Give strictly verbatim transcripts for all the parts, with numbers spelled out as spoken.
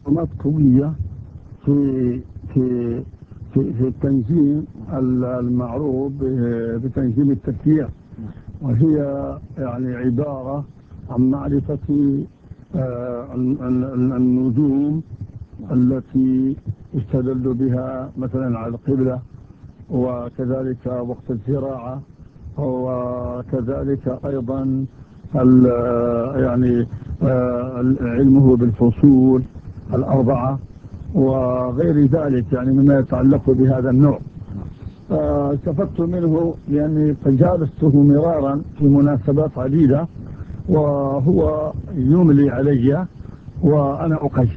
معلومات قوية في في في, في التنجيم المعروف بتنجيم التفكير، وهي يعني عبارة عن معرفة النجوم التي يستدل بها مثلا على القبلة، وكذلك وقت الزراعة، وكذلك أيضا يعني علمه بالفصول الأربعة وغير ذلك، يعني مما يتعلق بهذا النوع. استفدت منه لأني جالسته مرارا في مناسبات عديدة، وهو يملي علي وأنا أقيم.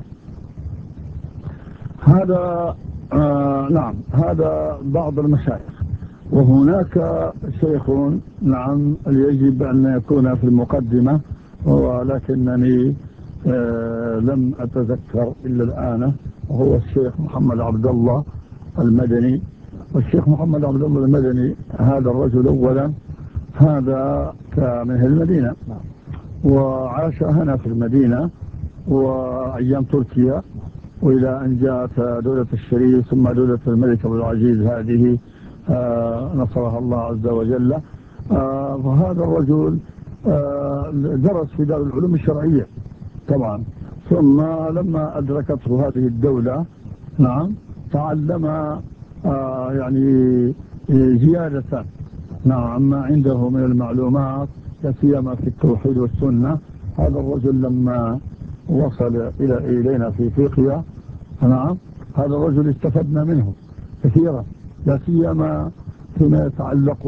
هذا آه نعم هذا بعض المشايخ. وهناك شيخ نعم يجب أن يكون في المقدمة، ولكنني آه لم أتذكر إلا الآن، وهو الشيخ محمد عبد الله المدني. والشيخ محمد عبد الله المدني هذا الرجل أولا هذا من أهل المدينة، وعاش هنا في المدينة وأيام تركيا، وإلى أن جاءت دولة الشريف ثم دولة الملك عبد العزيز هذه آه نصرها الله عز وجل. آه فهذا الرجل آه درس في دار العلوم الشرعية طبعا، ثم لما أدركته هذه الدولة نعم تعلم آه يعني زيادة نعم ما عنده من المعلومات، لا سيما في التوحيد والسنة. هذا الرجل لما وصل إلى إلينا في افريقيا نعم هذا الرجل استفدنا منه كثيرا، لا سيما فيما يتعلق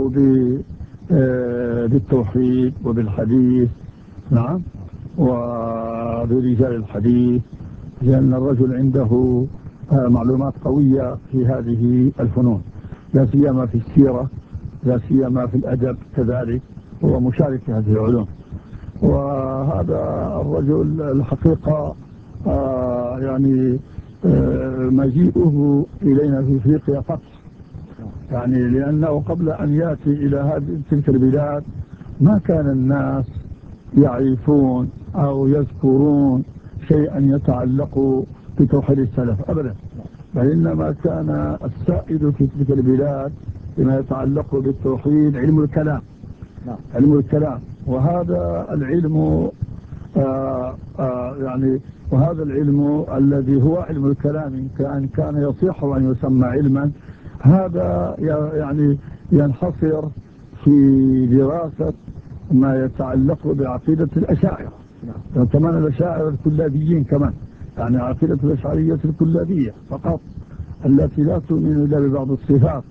بالتوحيد وبالحديث نعم وبرجال الحديث، لأن الرجل عنده معلومات قوية في هذه الفنون، لا سيما في السيرة، لا سيما في الأدب كذلك، هو مشارك في هذه العلوم. وهذا الرجل الحقيقة آه يعني آه مجيئه إلينا في افريقيا فتح، يعني لأنه قبل أن يأتي إلى هذه تلك البلاد ما كان الناس يعرفون أو يذكرون شيئا يتعلق بتوحيد السلف أبدا، بل إنما كان السائد في تلك البلاد بما يتعلق بالتوحيد علم الكلام. علم الكلام وهذا العلم آآ آآ يعني وهذا العلم الذي هو علم الكلام كان كان يصح أن يسمى علما، هذا يعني ينحصر في دراسة ما يتعلق بعقيدة الأشاعرة، كمان الأشاعرة الكلابيين كمان، يعني عقيدة الأشعرية الكلابية فقط التي لا تؤمن إلا ببعض الصفات.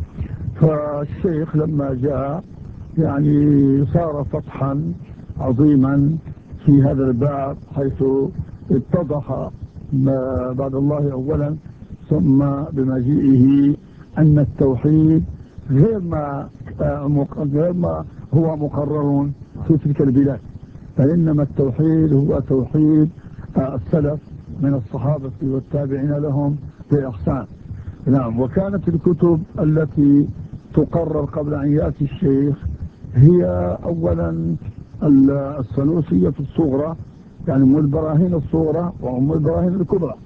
فالشيخ لما جاء يعني صار فتحا عظيما في هذا الباب، حيث اتضح بعد الله أولا ثم بمجيئه أن التوحيد غير ما غير ما هو مقرر في تلك البلاد، فإنما التوحيد هو توحيد السلف من الصحابة والتابعين لهم بإحسان. نعم. وكانت الكتب التي تقرر قبل أن يأتي الشيخ هي أولا السنوسية الصغرى، يعني أم البراهين الصغرى وأم البراهين الكبرى،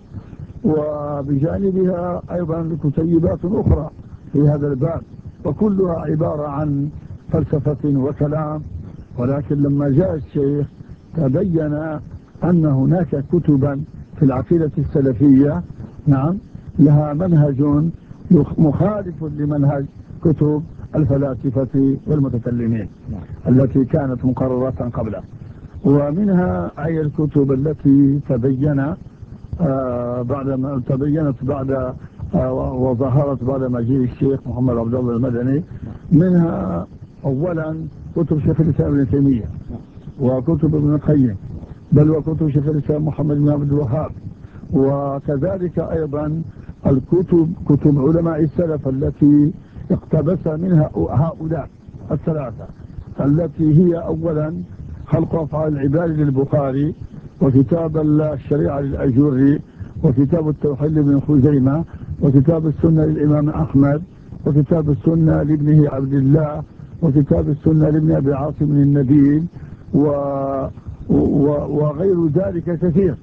وبجانبها أيضا كتيبات أخرى في هذا الباب، وكلها عبارة عن فلسفة وكلام. ولكن لما جاء الشيخ تبين أن هناك كتبا في العقيدة السلفية نعم لها منهج مخالف لمنهج كتب الفلاسفة والمتكلمين التي كانت مقررات قبله. ومنها أي الكتب التي تبين آه بعد ما تبينت بعد آه وظهرت بعد مجيء الشيخ محمد عبد الله المدني، منها أولا كتب شيخ الإسلام ابن تيمية وكتب ابن القيم، بل وكتب شيخ الإسلام محمد بن عبد الوهاب، وكذلك أيضا الكتب كتب علماء السلف التي اقتبس منها هؤلاء الثلاثة، التي هي أولا خلق أفعال العباد للبخاري، وكتاب الشريعة للأجوري، وكتاب التوحيد لابن خزيمة، وكتاب السنة للإمام أحمد، وكتاب السنة لابنه عبد الله، وكتاب السنة لابن أبي عاصم النبيل، و... و... وغير ذلك كثير.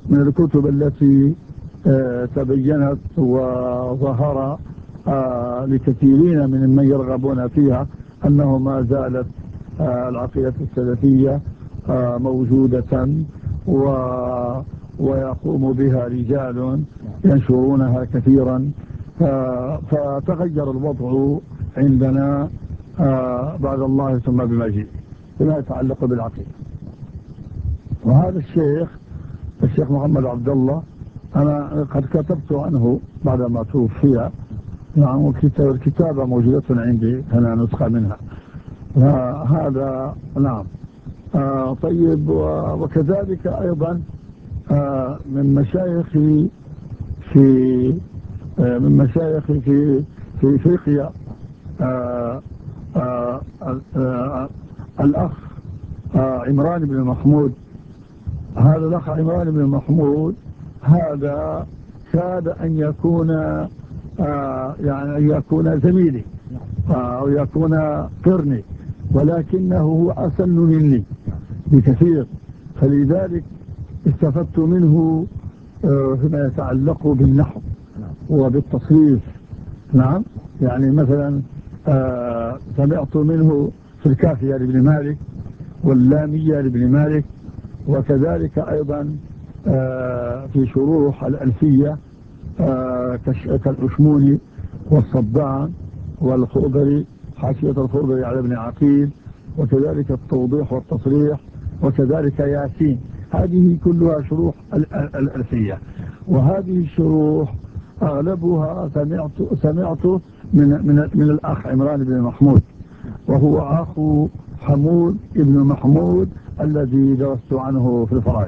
من الكتب التي آه تبينت وظهر آه لكثيرين من من يرغبون فيها أنه ما زالت آه العقيدة السلفية آه موجودة و ويقوم بها رجال ينشرونها كثيرا. فتغير الوضع عندنا آه بعد الله ثم بمجيء فيما يتعلق بالعقيدة. وهذا الشيخ الشيخ محمد عبد الله أنا قد كتبت عنه بعدما توفي. نعم، الكتابة موجودة عندي، أنا نسخة منها. هذا نعم. آه طيب، وكذلك أيضا آه من مشايخي في آه من مشايخي في في افريقيا آه آه آه الأخ آه عمران بن محمود. هذا الأخ عمران بن محمود هذا كاد أن يكون آه يعني أن يكون زميلي آه أو يكون قرني، ولكنه هو أسن مني بكثير، فلذلك استفدت منه آه فيما يتعلق بالنحو وبالتصريف. نعم، يعني مثلا آه سمعت منه في الكافية لابن مالك واللامية لابن مالك، وكذلك أيضا آه في شروح الألفية آه كالأشموني والصباع والخضري، حاشية الخضري على ابن عقيل، وكذلك التوضيح والتصريح، وكذلك ياسين. هذه كلها شروح الألفية، وهذه الشروح أغلبها سمعت سمعت من من من الأخ عمران بن محمود، وهو أخو حمود ابن محمود الذي درست عنه في الفرائض.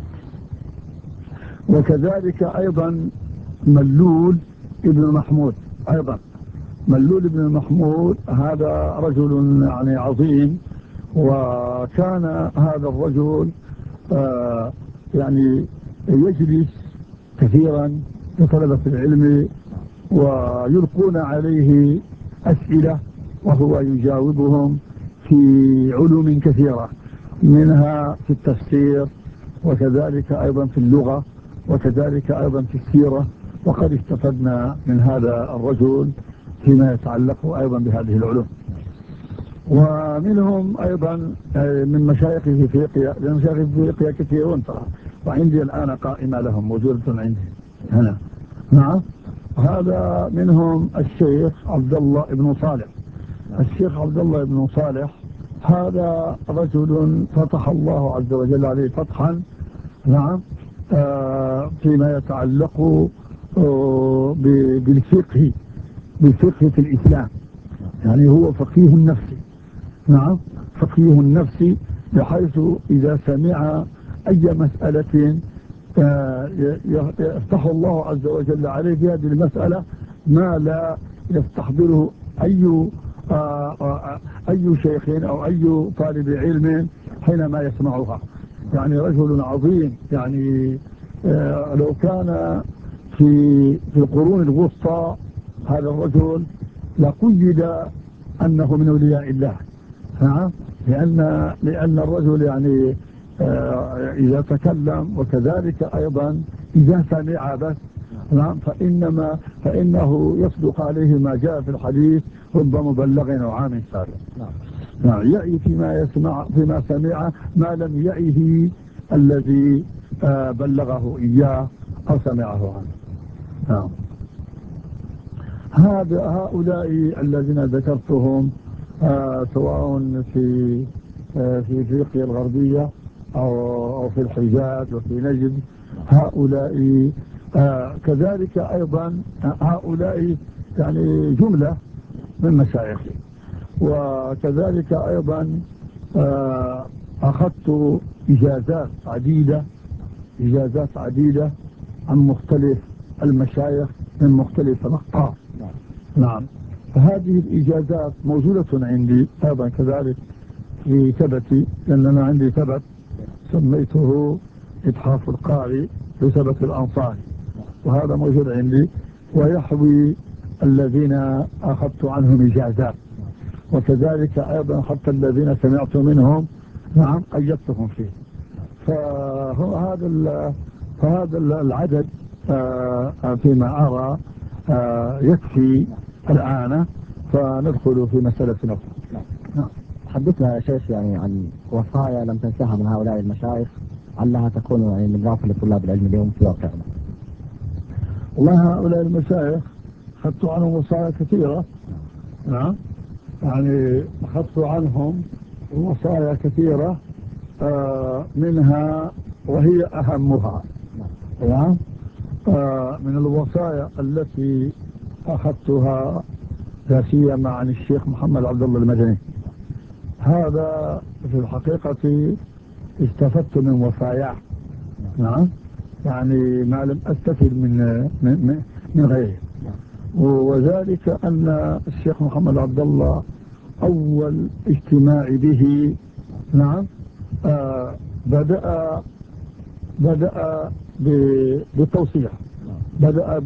وكذلك أيضا ملول ابن محمود، أيضا ملول ابن محمود هذا رجل يعني عظيم، وكان هذا الرجل آه يعني يجلس كثيرا لطلبة العلم ويلقون عليه أسئلة وهو يجاوبهم في علوم كثيرة، منها في التفسير، وكذلك أيضا في اللغة، وكذلك أيضا في السيرة. وقد استفدنا من هذا الرجل فيما يتعلق أيضا بهذه العلوم. ومنهم أيضا من مشايخ في افريقيا، لأن مشايخ في افريقيا كثيرون ترى، وعندي الآن قائمة لهم موجودة عندي هنا. نعم، هذا منهم الشيخ عبد الله بن صالح. الشيخ عبد الله بن صالح هذا رجل فتح الله عز وجل عليه فتحا. نعم، آه فيما يتعلق آه بالفقه بالفقه في الإسلام، يعني هو فقيه النفس. نعم، فقيه النفس، بحيث إذا سمع أي مسألة آه يفتح الله عز وجل عليه في هذه المسألة ما لا يستحضره أي آه آه أي شيخ أو أي طالب علم حينما يسمعها. يعني رجل عظيم، يعني آه لو كان في في القرون الوسطى هذا الرجل لقيد أنه من أولياء الله. نعم، لأن لأن الرجل يعني آه إذا تكلم، وكذلك أيضا إذا سمع بس، نعم، فإنما فإنه يصدق عليه ما جاء في الحديث: رب مبلغ أو عام سابق. نعم، يعي فيما يسمع فيما سمع ما لم يعيه الذي آه بلغه إياه أو سمعه عنه. نعم، هذا هؤلاء الذين ذكرتهم آه سواء في آه في افريقيا الغربية أو, أو في الحجاز وفي نجد، هؤلاء آه كذلك أيضا هؤلاء يعني جملة من مشايخي. وكذلك أيضا آه أخذت إجازات عديدة إجازات عديدة عن مختلف المشايخ من مختلف الأقطار. نعم، فهذه الإجازات موجودة عندي أيضا كذلك في ثبتي، لأن أنا عندي ثبت سميته إتحاف القاري في ثبت الأنصاري، وهذا موجود عندي ويحوي الذين أخذت عنهم إجازات، وكذلك أيضا حتى الذين سمعت منهم. نعم، قيدتهم فيه. فهذا فهذا العدد فيما أرى يكفي الآن، فندخل في مسألة أخرى. نعم. حدثنا يا شيخ يعني عن وصايا لم تنساها من هؤلاء المشايخ علها تكون يعني مضافة لطلاب العلم اليوم في واقعنا. والله هؤلاء المشايخ أخذت عنهم وصايا كثيرة. نعم، يعني أخذت عنهم وصايا كثيرة، آه منها وهي أهمها. نعم، آه من الوصايا التي أخذتها لا سيما عن الشيخ محمد عبد الله المدني، هذا في الحقيقة استفدت من وصاياه. نعم، يعني ما لم أستفد من من, من غيره، وذلك أن الشيخ محمد عبد الله أول اجتماع به، نعم، آه بدأ بدأ بالتوصية، بدأ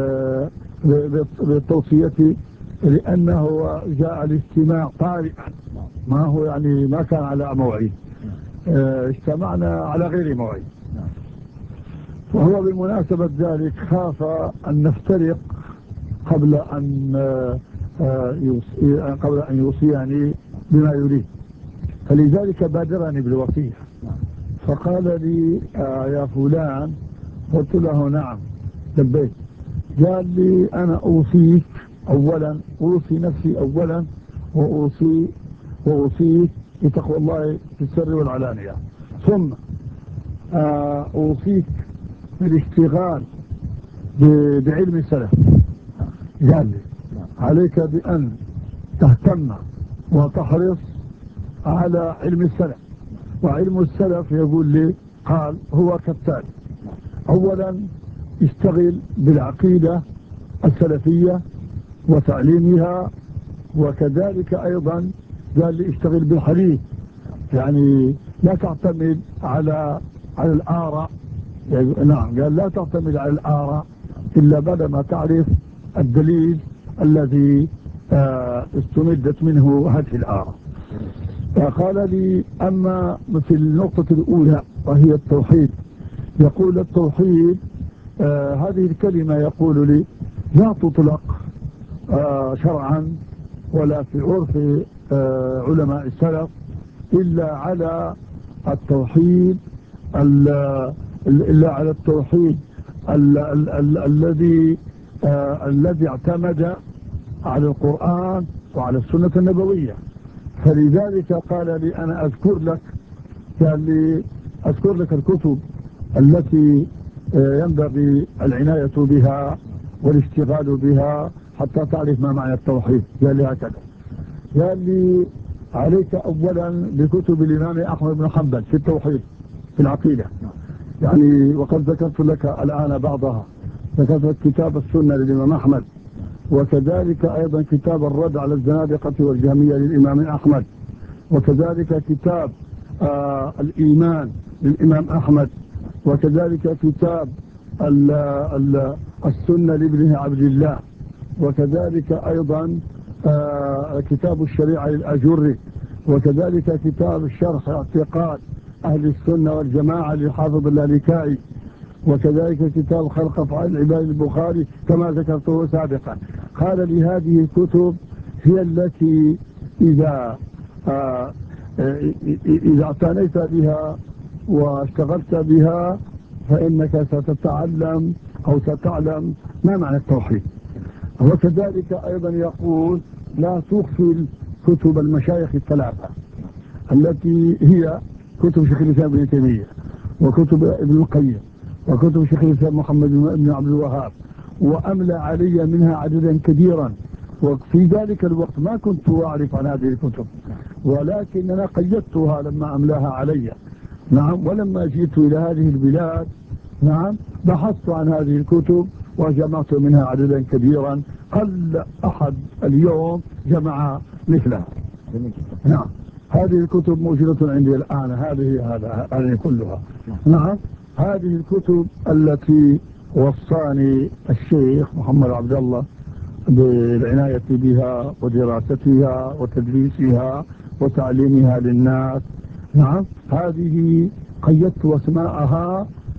بالتوصية لأنه جاء الاجتماع طارئا، ما هو يعني ما كان على موعد، اه اجتمعنا على غير موعد. وهو بالمناسبة ذلك خاف أن نفترق قبل أن يوصي قبل أن يوصيني بما يريد، فلذلك بادرني بالوصية. فقال لي آه يا فلان، قلت له نعم لبيت. قال لي أنا أوصيك أولا، أوصي نفسي أولا، وأوصي وأوصيك بتقوى الله في السر والعلانية، ثم آه أوصيك بالاشتغال بعلم السلف. قال لي عليك بأن تهتم وتحرص على علم السلف. وعلم السلف يقول لي، قال هو كالتالي: أولا اشتغل بالعقيدة السلفية وتعليمها، وكذلك أيضا قال لي اشتغل بالحديث، يعني لا تعتمد على على الآراء. يعني نعم، قال لا تعتمد على الآراء إلا بعد ما تعرف الدليل الذي آه استمدت منه هذه الآراء. فقال لي أما في النقطة الأولى وهي التوحيد، يقول التوحيد آه هذه الكلمة يقول لي لا تطلق آه شرعا ولا في عرف آه علماء السلف إلا على التوحيد إلا على التوحيد الذي الذي اعتمد على القرآن وعلى السنة النبوية. فلذلك قال لي أنا أذكر لك قال لي أذكر لك الكتب التي ينبغي العناية بها والاشتغال بها حتى تعرف ما معنى التوحيد. قال لي هكذا، قال لي عليك أولا بكتب الإمام أحمد بن حنبل في التوحيد في العقيدة، يعني وقد ذكرت لك الآن بعضها. ذكرت لك كتاب السنة للإمام أحمد، وكذلك أيضا كتاب الرد على الزنادقة والجهمية للإمام أحمد، وكذلك كتاب آه الإيمان للإمام أحمد، وكذلك كتاب ال ال السنة لابنه عبد الله، وكذلك أيضا آه كتاب الشريعة للأجري، وكذلك كتاب الشرح اعتقاد أهل السنة والجماعة للحافظ اللالكائي، وكذلك كتاب خلق أفعال العباد البخاري كما ذكرته سابقا. قال لي هذه الكتب هي التي إذا آه إذا اعتنيت بها واشتغلت بها فإنك ستتعلم أو ستعلم ما معنى التوحيد. وكذلك أيضا يقول لا تغفل كتب المشايخ الثلاثة التي هي كتب شيخ الإسلام ابن تيمية، وكتب ابن القيم، وكتب شيخ الإسلام محمد بن عبد الوهاب، وأملى علي منها عددا كبيرا. وفي ذلك الوقت ما كنت أعرف عن هذه الكتب، ولكننا قيدتها لما أملاها علي. نعم، ولما جئت إلى هذه البلاد نعم بحثت عن هذه الكتب وجمعت منها عددا كبيرا، قل أحد اليوم جمع مثلها. نعم، هذه الكتب موجودة عندي الآن، هذه هذا هذه كلها. نعم، هذه الكتب التي وصاني الشيخ محمد عبد الله بالعناية بها ودراستها وتدريسها وتعليمها للناس. نعم، هذه قيدت أسماءها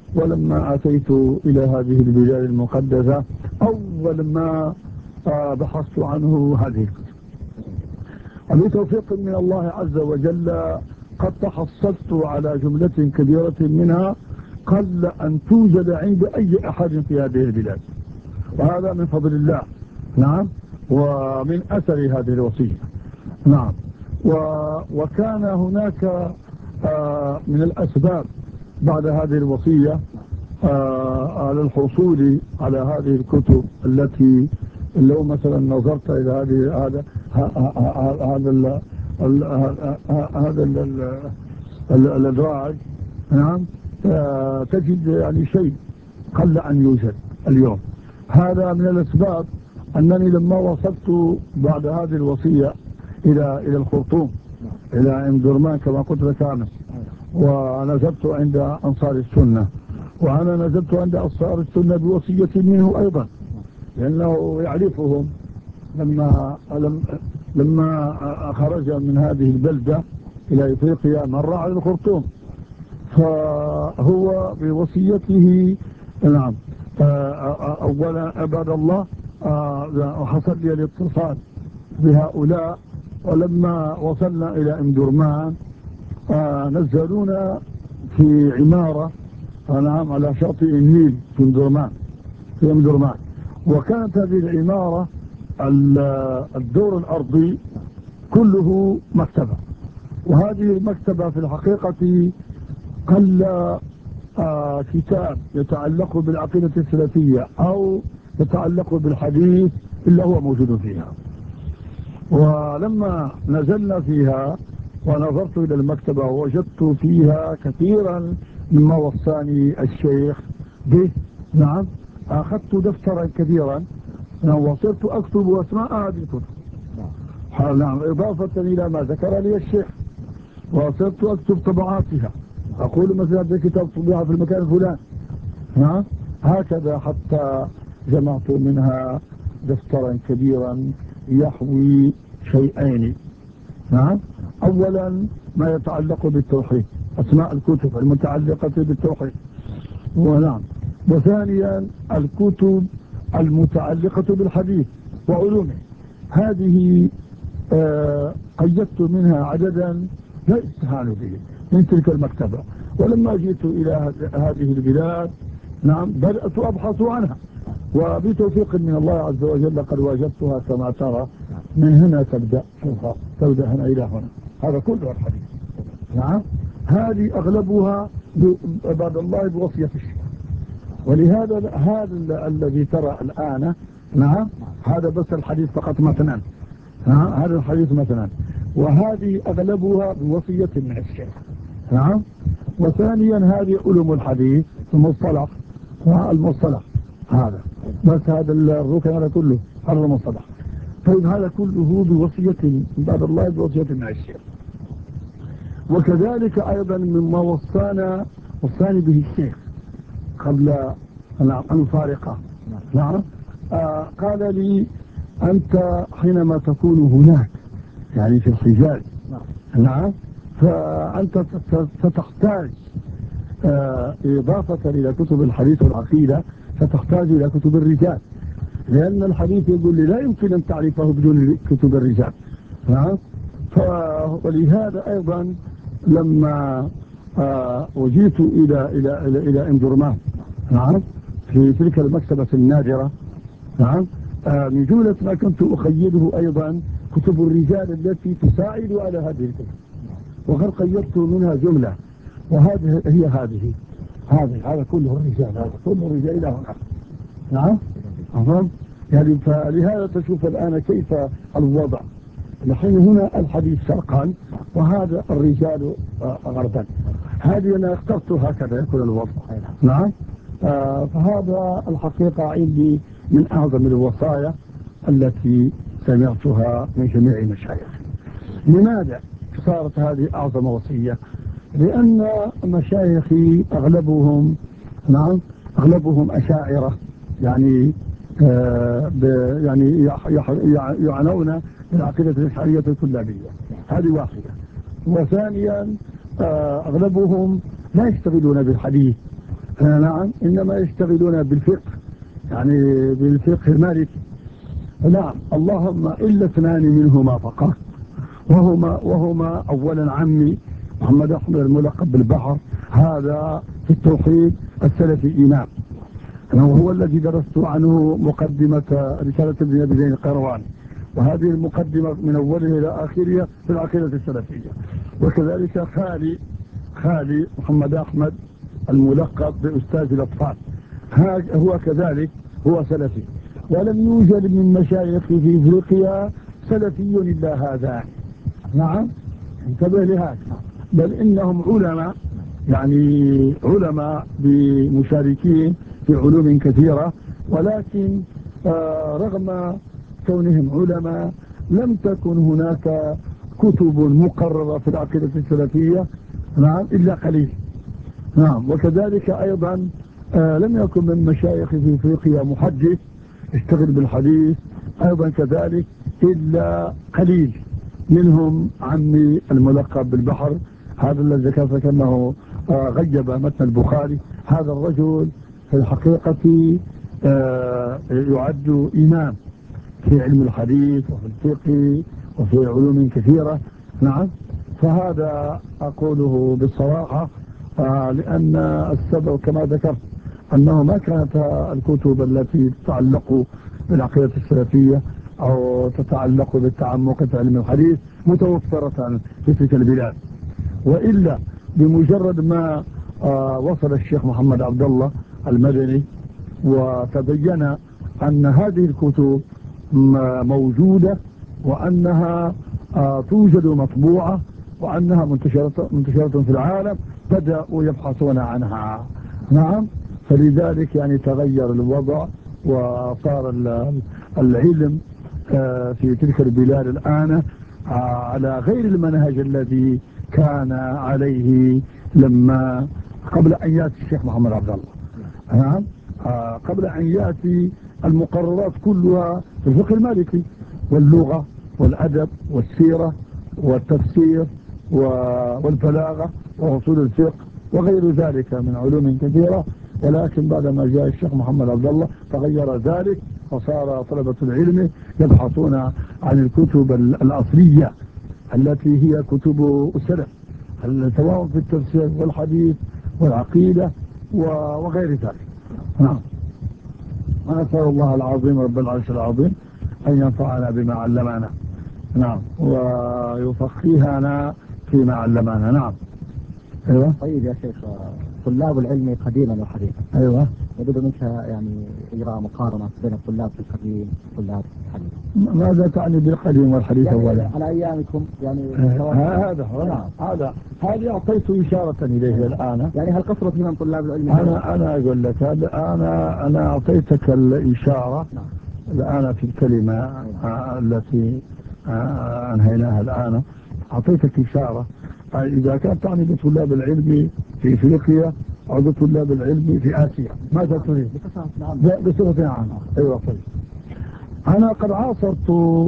ولما أتيت إلى هذه البلاد المقدسة أول ما بحثت عنه هذه الكتب، وبتوفيق من الله عز وجل قد تحصلت على جملة كبيرة منها قل أن توجد عند أي أحد في هذه البلاد، وهذا من فضل الله. نعم، ومن أثر هذه الوصية. نعم، وكان هناك آه من الأسباب بعد هذه الوصية آه على الحصول على هذه الكتب التي لو مثلا نظرت إلى هذه هذا هذا هذا الأدراج. نعم، آه تجد يعني شيء قل أن يوجد اليوم. هذا من الأسباب أنني لما وصلت بعد هذه الوصية إلى إلى الخرطوم، إلى أم درمان كما قلت لك أمس، ونزلت عند أنصار السنة، وأنا نزلت عند أنصار السنة بوصية منه أيضا، لأنه يعرفهم لما لما خرج من هذه البلدة إلى إفريقيا مر على الخرطوم، فهو بوصيته. نعم، أولا عباد الله حصل لي الاتصال بهؤلاء، ولما وصلنا إلى أم درمان نزلونا في عمارة نعم على شاطئ النيل في أم درمان في أم درمان وكانت هذه العمارة الدور الأرضي كله مكتبة، وهذه المكتبة في الحقيقة قل آه كتاب يتعلق بالعقيدة السلفية أو يتعلق بالحديث إلا هو موجود فيها. ولما نزلنا فيها ونظرت إلى المكتبة وجدت فيها كثيرا مما وصاني الشيخ به. نعم، أخذت دفترا كبيرا وصرت أكتب أسماء هذه الكتب. نعم، إضافة إلى ما ذكر لي الشيخ، وصرت أكتب طبعاتها، أقول مثلا هذا كتاب طبيعة في المكان الفلاني. نعم، هكذا حتى جمعت منها دفترا كبيرا يحوي شيئين. نعم، أولا ما يتعلق بالتوحيد، أسماء الكتب المتعلقة بالتوحيد، ونعم، وثانيا الكتب المتعلقة بالحديث وعلومه. هذه آه قيدت منها عددا لا يستهان به من تلك المكتبة، ولما جئت إلى هذه البلاد نعم بدأت أبحث عنها، وبتوفيق من الله عز وجل قد وجدتها كما ترى. من هنا تبدأ، شوفها تبدأ هنا إلى هنا، هذا كله الحديث. نعم، هذه أغلبها بعد الله بوصية الشيخ. ولهذا هذا الذي ترى الآن نعم هذا بس الحديث فقط مثلا، نعم هذا الحديث مثلا، وهذه أغلبها بوصية من الشيخ. نعم، وثانيا هذه علوم الحديث المصطلح، المصطلح هذا بس هذا الركن هذا كله هذا المصطلح. طيب هذا كله بوصية بعد الله بوصية من الشيخ. وكذلك أيضا مما وصانا وصاني به الشيخ قبل أن نفارقه. نعم، آه قال لي أنت حينما تكون هناك يعني في الحجاز، نعم، فأنت ستحتاج آه إضافة إلى كتب الحديث والعقيدة ستحتاج إلى كتب الرجال، لأن الحديث يقول لي لا يمكن أن تعرفه بدون كتب الرجال. نعم، ولهذا أيضا لما آه وجيت إلى إلى إلى إلى أم درمان، نعم، في تلك المكتبة النادرة، نعم، آه من جملة ما كنت أخيده أيضا كتب الرجال التي تساعد على هذه الكتب، وقد قيدت منها جملة، وهذه هي هذه هذه هذا كله الرجال، هذا كله الرجال إلى هنا. نعم، أفهم يعني. فلهذا تشوف الآن كيف الوضع، نحن هنا الحديث شرقا وهذا الرجال غربا. هذه أنا اخترت هكذا يكون الوضع. نعم، آه فهذا الحقيقة عندي من أعظم الوصايا التي سمعتها من جميع المشايخ. لماذا صارت هذه أعظم وصية؟ لأن مشايخي أغلبهم نعم أغلبهم أشاعرة، يعني آه يعني يعنون بالعقيدة الأشعرية الكلابية، هذه واحدة. وثانيا آه أغلبهم لا يشتغلون بالحديث نعم إنما يشتغلون بالفقه، يعني بالفقه المالكي. نعم اللهم إلا اثنان منهما فقط، وهما وهما أولا عمي محمد أحمد الملقب بالبحر، هذا في التوحيد السلفي إمام، وهو الذي درست عنه مقدمة رسالة ابن أبي زين القيرواني، وهذه المقدمة من أولها إلى آخرها في العقيدة السلفية. وكذلك خالي خالي محمد أحمد الملقب بأستاذ الأطفال، هو كذلك هو سلفي، ولم يوجد من مشايخ في إفريقيا سلفي إلا هذا. نعم انتبه لهذا، بل إنهم علماء، يعني علماء بمشاركين في علوم كثيرة، ولكن آه رغم كونهم علماء لم تكن هناك كتب مقررة في العقيدة السلفية، نعم إلا قليل. نعم وكذلك أيضا آه لم يكن من مشايخ في أفريقيا محدث اشتغل بالحديث أيضا كذلك إلا قليل، منهم عمي الملقب بالبحر، هذا الذي ذكرت أنه آه غيب متن البخاري. هذا الرجل في الحقيقة آه يعد إمام في علم الحديث وفي الفقه وفي علوم كثيرة. نعم فهذا أقوله بالصراحة، آه لأن السبب كما ذكرت أنه ما كانت الكتب التي تتعلق بالعقيدة السلفية أو تتعلق بالتعمق في علم الحديث متوفرة في تلك البلاد، وإلا بمجرد ما آه وصل الشيخ محمد عبد الله المدني وتبين أن هذه الكتب موجودة وأنها آه توجد مطبوعة وأنها منتشرة, منتشرة في العالم، بدأوا يبحثون عنها. نعم فلذلك يعني تغير الوضع وصار العلم آه في تلك البلاد الآن آه على غير المنهج الذي كان عليه لما قبل أن يأتي الشيخ محمد عبد الله. نعم آه قبل أن يأتي المقررات كلها في الفقه المالكي واللغة والأدب والسيرة والتفسير والبلاغة وأصول الفقه وغير ذلك من علوم كثيرة، ولكن بعدما جاء الشيخ محمد عبد الله تغير ذلك، فصار طلبة العلم يبحثون عن الكتب الأصلية التي هي كتب السلف، سواء في التفسير والحديث والعقيدة وغير ذلك. نعم أسأل الله العظيم رب العرش العظيم أن ينفعنا بما علمنا، نعم ويفقهنا فيما علمنا. نعم أيوة. طيب يا شيخ، طلاب العلم قديما وحديثا أيوة يجب منك يعني إجراء مقارنة بين الطلاب في القديم والطلاب في الحديث. ماذا تعني بالقديم والحديث يعني أولا؟ على أيامكم يعني هذا هو هذا هذه أعطيت إشارة إليه الآن. يعني هل قصرت من طلاب العلم؟ أنا أنا أقول لك أنا أنا أعطيتك الإشارة الآن في الكلمة التي أنهيناها الآن، أعطيتك إشارة إذا كانت تعني بطلاب العلم في إفريقيا أو بطلاب العلم في آسيا ماذا تريد؟ بصفة عامة. أيوة طيب. أنا قد عاصرت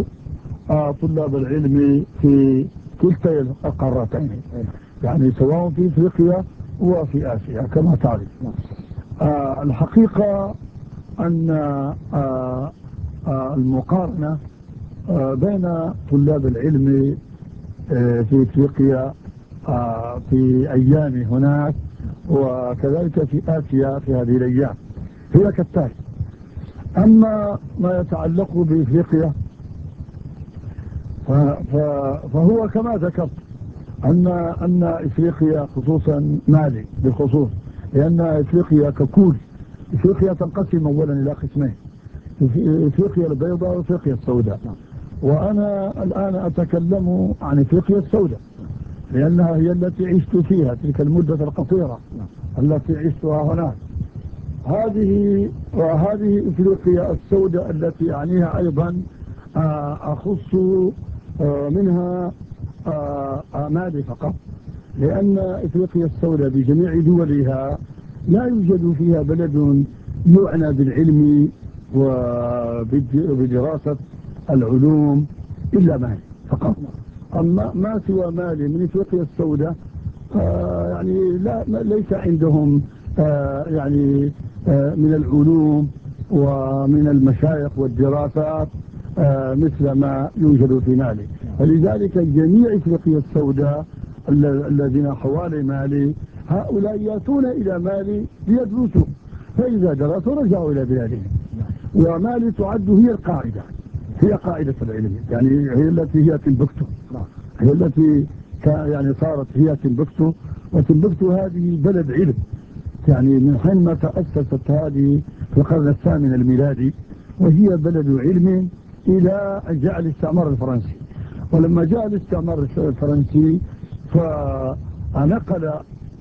طلاب العلم في كلتا القارتين، يعني سواء في إفريقيا وفي آسيا كما تعرف. آه الحقيقة أن آه آه المقارنة آه بين طلاب العلم آه في إفريقيا آه في أيام هناك وكذلك في آسيا في هذه الأيام هي كالتالي. أما ما يتعلق بإفريقيا فهو كما ذكرت أن أن إفريقيا خصوصا مالي بالخصوص، لأن إفريقيا ككل إفريقيا تنقسم أولا إلى قسمين، إفريقيا البيضاء وإفريقيا السوداء، وأنا الآن أتكلم عن إفريقيا السوداء لأنها هي التي عشت فيها تلك المدة القصيرة التي عشتها هناك. هذه وهذه إفريقيا السوداء التي يعنيها أيضا أخص منها مالي فقط، لأن إفريقيا السوداء بجميع دولها لا يوجد فيها بلد يعنى بالعلم وبدراسة العلوم إلا مالي فقط. أما ما سوى مالي من إفريقيا السوداء يعني لا ليس عندهم آه يعني آه من العلوم ومن المشايخ والدراسات آه مثل ما يوجد في مالي. فلذلك جميع إفريقيا السوداء الذين حوالي مالي هؤلاء يأتون إلى مالي ليدرسوا، فإذا درسوا رجعوا إلى بلادهم. ومالي تعد هي القاعدة، هي قاعدة العلم، يعني هي التي هي تنبكتو، هي التي يعني صارت هي تنبكتو. وتنبكتو هذه بلد علم، يعني من حينما تأسست هذه في القرن الثامن الميلادي وهي بلد علم إلى أن جاء الاستعمار الفرنسي. ولما جاء الاستعمار الفرنسي فنقل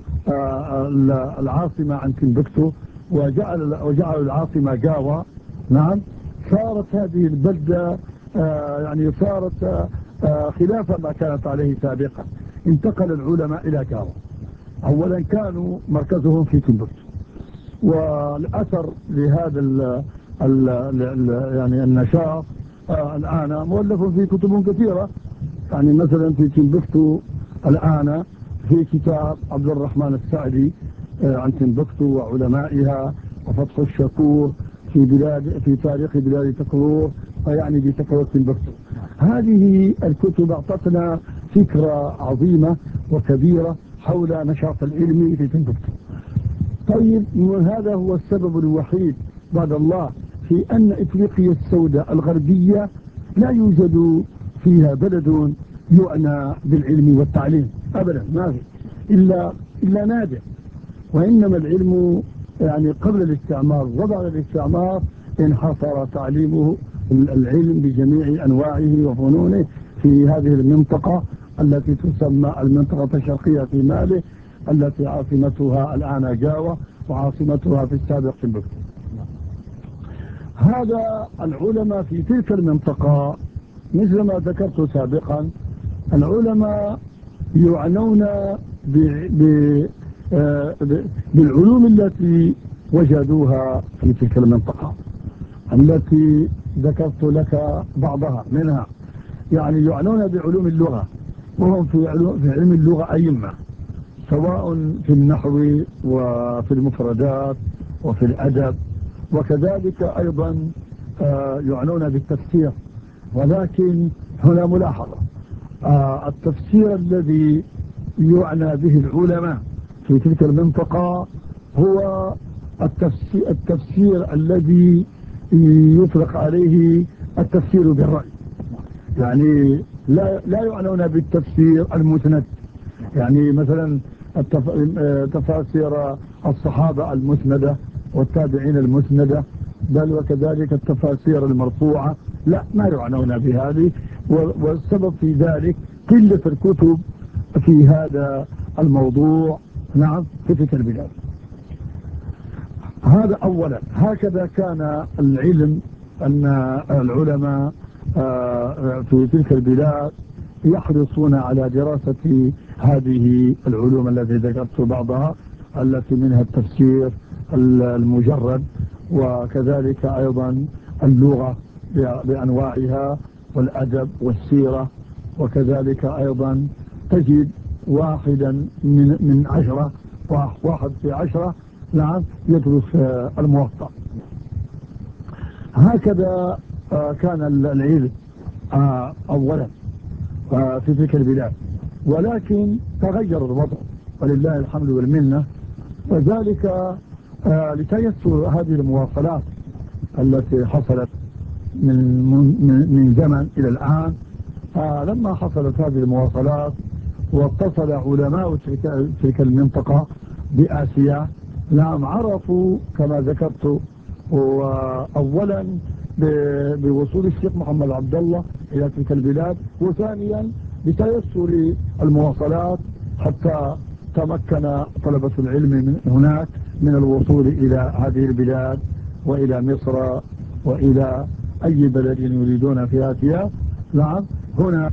العاصمة عن تنبكتو وجعل وجعل العاصمة جاوا. نعم، صارت هذه البلدة يعني صارت خلاف ما كانت عليه سابقا. انتقل العلماء إلى جاوا. أولا كانوا مركزهم في تنبكتو، والأثر لهذا ال ال ال يعني النشاط آه الآن مؤلف في كتب كثيرة. يعني مثلا في تنبكتو الآن في كتاب عبد الرحمن السعدي آه عن تنبكتو وعلمائها، وفتح الشكور في بلاد في تاريخ بلاد تكرور، فيعني بتكرور تنبكتو. هذه الكتب أعطتنا فكرة عظيمة وكبيرة حول نشاط العلم في تنبكتو. طيب، هذا هو السبب الوحيد بعد الله في أن إفريقيا السوداء الغربية لا يوجد فيها بلد يعنى بالعلم والتعليم أبدا، ما في إلا, إلا نادر. وإنما العلم يعني قبل الاستعمار وبعد الاستعمار انحصر تعليمه العلم بجميع أنواعه وفنونه في هذه المنطقة التي تسمى المنطقة الشرقية في مالي، التي عاصمتها الآن جاوا وعاصمتها في السابق تنبكتو. هذا العلماء في تلك المنطقة مثل ما ذكرت سابقا، العلماء يعنون بالعلوم التي وجدوها في تلك المنطقة التي ذكرت لك بعضها منها. يعني يعنون بعلوم اللغة، وهم في علم اللغة أئمة، سواء في النحو وفي المفردات وفي الأدب، وكذلك أيضا يعنون بالتفسير. ولكن هنا ملاحظة، التفسير الذي يعنى به العلماء في تلك المنطقة هو التفسير, التفسير الذي يطلق عليه التفسير بالرأي. يعني لا, لا يعنون بالتفسير المسند، يعني مثلا تفاسير الصحابة المسندة والتابعين المسندة، بل وكذلك التفاسير المرفوعة، لا، ما يعنون بهذه. والسبب في ذلك قلة الكتب في هذا الموضوع. نعم، في تلك البلاد. هذا أولا. هكذا كان العلم، أن العلماء في تلك البلاد يحرصون على دراسة هذه العلوم التي ذكرت بعضها، التي منها التفسير المجرد، وكذلك أيضا اللغة بأنواعها، والأدب والسيرة، وكذلك أيضا تجد واحدا من من عشرة واحد في عشرة نعم يدرس الموطأ. هكذا كان العلم أولا في تلك البلاد. ولكن تغير الوضع ولله الحمد والمنة، وذلك لتيسر هذه المواصلات التي حصلت من من زمن إلى الآن. لما حصلت هذه المواصلات واتصل علماء تلك المنطقة بآسيا، نعم، عرفوا كما ذكرت أولا بوصول الشيخ محمد عبد الله إلى تلك البلاد، وثانيا بتيسر المواصلات حتى تمكن طلبة العلم من هناك من الوصول إلى هذه البلاد وإلى مصر وإلى أي بلد يريدون في آسيا. نعم، هنا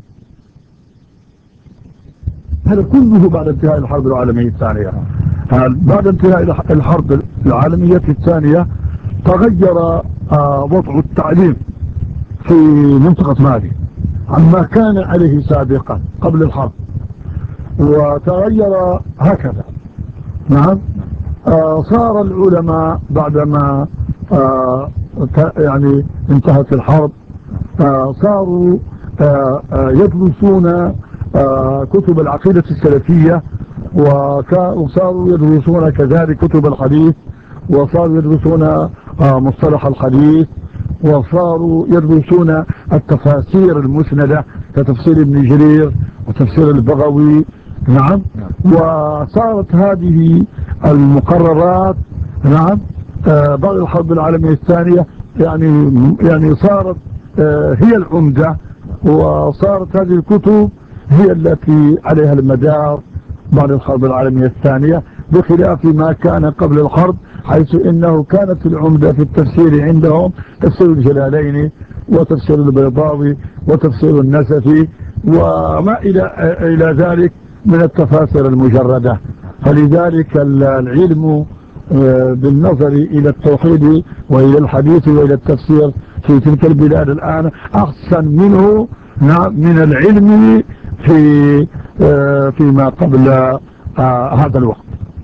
هذا كله بعد انتهاء الحرب العالمية الثانية. بعد انتهاء الحرب العالمية الثانية تغير وضع التعليم في منطقة مالي عما كان عليه سابقا قبل الحرب، وتغير هكذا. نعم، آه صار العلماء بعدما آه يعني انتهت الحرب آه صاروا آه آه يدرسون آه كتب العقيدة السلفية، وصاروا يدرسون كذلك كتب الحديث، وصاروا يدرسون آه مصطلح الحديث، وصاروا يدرسون التفاسير المسندة كتفسير ابن جرير وتفسير البغوي. نعم. وصارت هذه المقررات نعم آه بعد الحرب العالمية الثانية يعني يعني صارت آه هي العمدة، وصارت هذه الكتب هي التي عليها المدار بعد الحرب العالمية الثانية، بخلاف ما كان قبل الحرب، حيث انه كانت العمدة في التفسير عندهم تفسير الجلالين وتفسير البيضاوي وتفسير النسفي وما الى الى ذلك من التفاسير المجردة. فلذلك العلم بالنظر الى التوحيد والى الحديث والى التفسير في تلك البلاد الان احسن منه من العلم في فيما قبل هذا الوقت.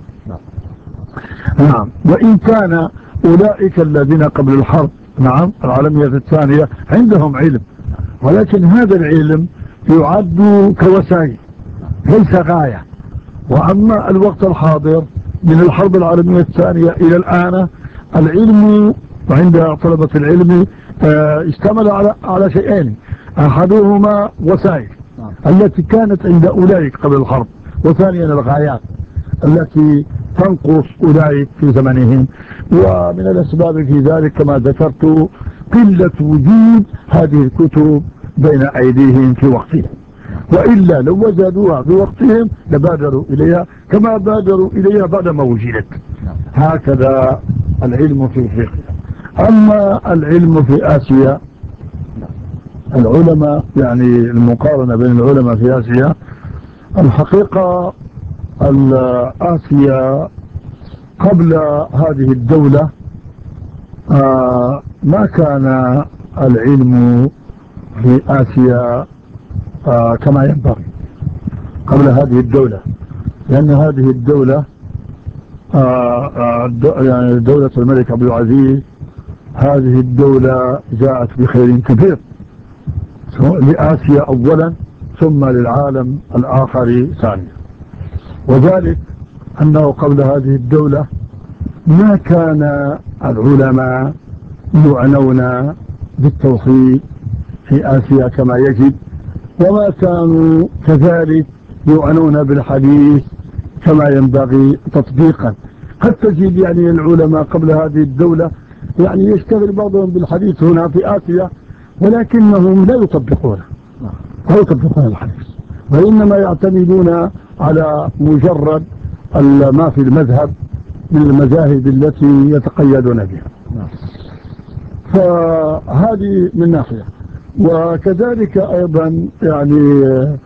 نعم. وإن كان أولئك الذين قبل الحرب نعم العالمية الثانية عندهم علم، ولكن هذا العلم يعد كوسائل ليس غاية. وأما الوقت الحاضر من الحرب العالمية الثانية إلى الآن، العلم عند طلبة العلم اشتمل على على شيئين، أحدهما وسائل التي كانت عند أولئك قبل الحرب، وثانيا الغايات التي تنقص أولئك في زمنهم. ومن الأسباب في ذلك كما ذكرت قلة وجود هذه الكتب بين أيديهم في وقتهم، وإلا لو وجدوها في وقتهم لبادروا إليها كما بادروا إليها بعدما وجدت. هكذا العلم في أفريقيا. أما العلم في آسيا، العلماء يعني المقارنة بين العلماء في آسيا، الحقيقة آسيا قبل هذه الدولة آه ما كان العلم في آسيا آه كما ينبغي قبل هذه الدولة، لأن هذه الدولة آه آه يعني دولة الملك عبد العزيز، هذه الدولة جاءت بخير كبير لآسيا أولا ثم للعالم الآخر ثانيا. وذلك أنه قبل هذه الدولة ما كان العلماء يعنون بالتوحيد في آسيا كما يجب، وما كانوا كذلك يعنون بالحديث كما ينبغي تطبيقا. قد تجد يعني العلماء قبل هذه الدولة يعني يشتغل بعضهم بالحديث هنا في آسيا، ولكنهم لا يطبقونه لا يطبقون الحديث، وإنما يعتمدون على مجرد ما في المذهب من المذاهب التي يتقيدون بها. فهذه من ناحية. وكذلك أيضا يعني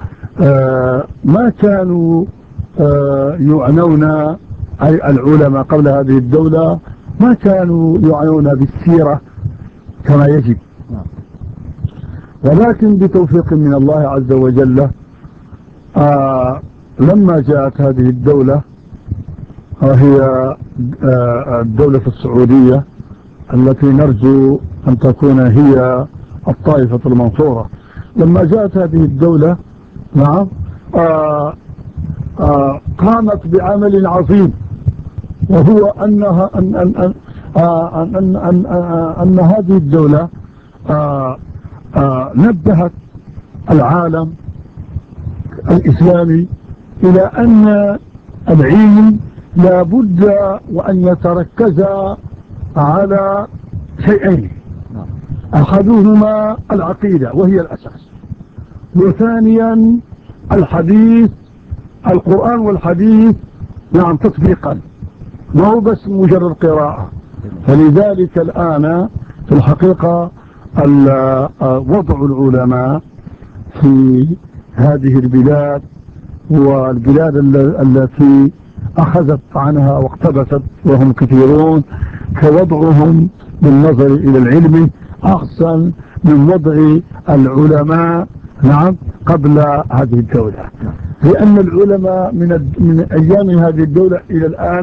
ما كانوا يعنون، أي العلماء قبل هذه الدولة ما كانوا يعنون بالسيرة كما يجب، ولكن بتوفيق من الله عز وجل آه لما جاءت هذه الدولة وهي آه الدولة السعودية التي نرجو أن تكون هي الطائفة المنصورة، لما جاءت هذه الدولة نعم آه آه قامت بعمل عظيم، وهو أنها أن, أن, أن, آه أن, أن, أن, أن هذه الدولة آه آه نبهت العالم الإسلامي إلى أن العلم لابد وأن يتركز على شيئين، أحدهما العقيدة وهي الأساس، وثانيا الحديث القرآن والحديث نعم تطبيقا، ما هو بس مجرد قراءة. فلذلك الآن في الحقيقة وضع العلماء في هذه البلاد والبلاد التي أخذت عنها واقتبست وهم كثيرون، كوضعهم بالنظر إلى العلم أحسن من وضع العلماء نعم قبل هذه الدولة، لأن العلماء من من أيام هذه الدولة إلى الآن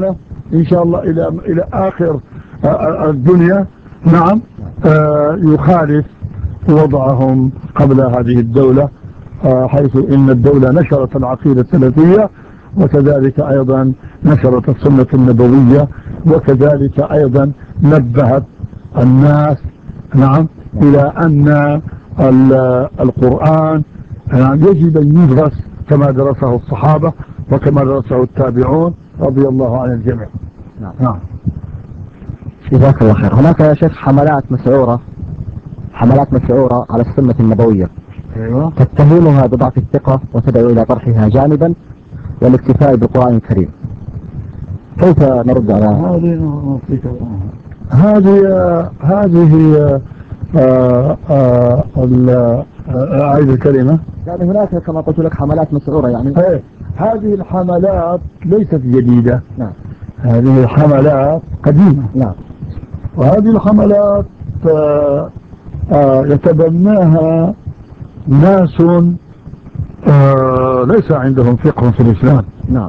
إن شاء الله إلى إلى آخر الدنيا. نعم. يخالف وضعهم قبل هذه الدولة، حيث إن الدولة نشرت العقيدة السلفية، وكذلك أيضا نشرت السنة النبوية، وكذلك أيضا نبهت الناس نعم إلى أن القرآن يعني يجب أن يدرس كما درسه الصحابة وكما درسه التابعون رضي الله عن الجميع. نعم. نعم. جزاك الله خير. هناك يا شيخ حملات مسعورة حملات مسعورة على السنة النبوية. أيوة. تتهمها بضعف الثقة وتدعو إلى طرحها جانبا والاكتفاء بالقرآن الكريم. كيف نرد على هذه هذه هذه أعيد الكلمة؟ يعني هناك كما قلت لك حملات مسعورة يعني. ايه هذه الحملات ليست جديدة. نعم. هذه الحملات قديمة. نعم. وهذه الحملات آآ آآ يتبناها ناس ليس عندهم فقه في الإسلام. نعم.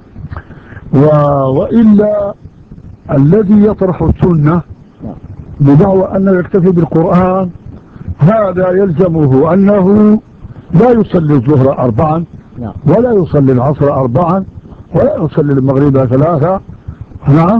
وإلا الذي يطرح السنة بدعوى أنه يكتفي بالقرآن هذا يلزمه أنه لا يصلي الظهر أربعا ولا يصلي العصر أربعا ولا يصلي المغرب ثلاثة. نعم.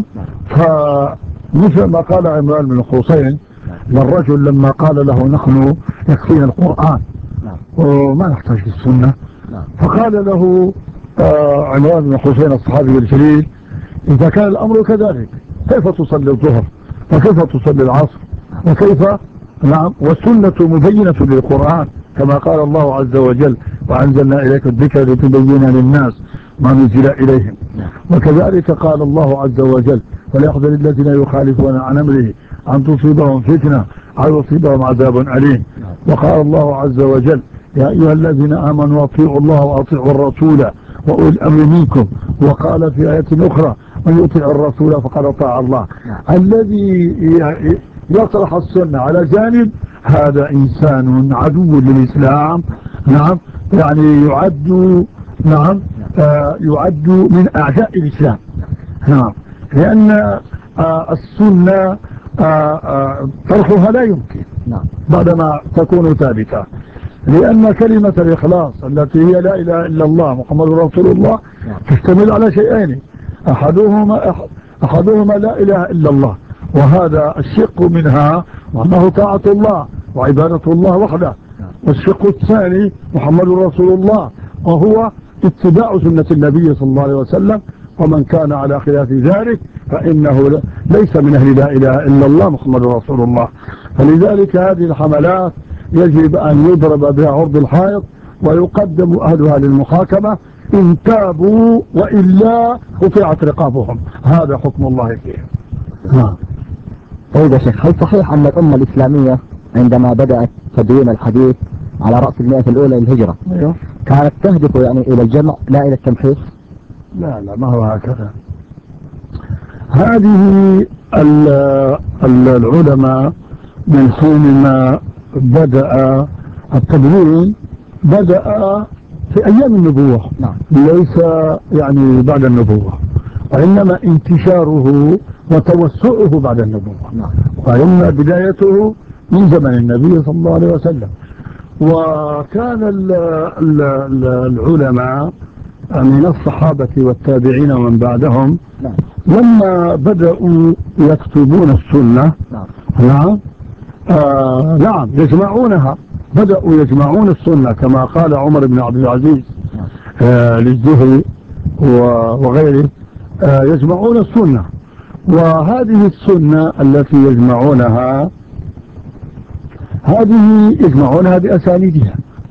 فمثل ما قال عمران بن الحسين للرجل لما قال له نحن يكفينا القرآن وما نحتاج للسنة، فقال له آه عمران بن الحسين الصحابي الجليل إذا كان الأمر كذلك كيف تصلي الظهر وكيف تصلي العصر وكيف نعم والسنة مبينة للقرآن كما قال الله عز وجل وأنزلنا إليك الذكر لتبين للناس ما نزل إليهم. وكذلك قال الله عز وجل وليحذر الذين يخالفون عن أمره أن تصيبهم فتنة أو يصيبهم عذاب أليم. وقال الله عز وجل يا أيها الذين آمنوا أطيعوا الله وأطيعوا الرسول وأولي الأمر منكم. وقال في آية أخرى من يطيع الرسول فقد أطاع الله. الذي يطرح السنة على جانب هذا إنسان عدو للإسلام. نعم. يعني يعد نعم آه يعد من أعداء الإسلام. نعم. لأن آه السنة آه آه طرحها لا يمكن بعدما تكون ثابتة، لأن كلمة الإخلاص التي هي لا إله إلا الله محمد رسول الله تشتمل على شيئين، أحدهما أحدهما لا إله إلا الله، وهذا الشق منها وأنه طاعة الله وعبادة الله وحده، والشق الثاني محمد رسول الله وهو اتباع سنة النبي صلى الله عليه وسلم، ومن كان على خلاف ذلك فإنه ليس من أهل لا إله إلا الله محمد رسول الله. فلذلك هذه الحملات يجب أن يضرب بها عرض الحائط ويقدم أهلها للمحاكمة إن تابوا وإلا قطعت رقابهم. هذا حكم الله فيه. طيب يا شيخ، هل صحيح أن الأمة الإسلامية عندما بدأت تدوين الحديث على رأس المئة الأولى للهجرة أيوه. كانت تهدف يعني إلى الجمع لا إلى التمحيص؟ لا لا ما هو هكذا. هذه العلماء من حينما بدأ التدوين بدأ في أيام النبوة. نعم. ليس يعني بعد النبوة، وإنما انتشاره وتوسعه بعد النبوة. نعم. وإنما بدايته من زمن النبي صلى الله عليه وسلم. وكان ال ال ال العلماء من الصحابة والتابعين ومن بعدهم نعم. لما بدأوا يكتبون السنة نعم نعم آه نعم يجمعونها، بدأوا يجمعون السنة كما قال عمر بن عبد العزيز آه للزهري وغيره آه يجمعون السنة. وهذه السنة التي يجمعونها هذه يجمعونها بأسانيدها،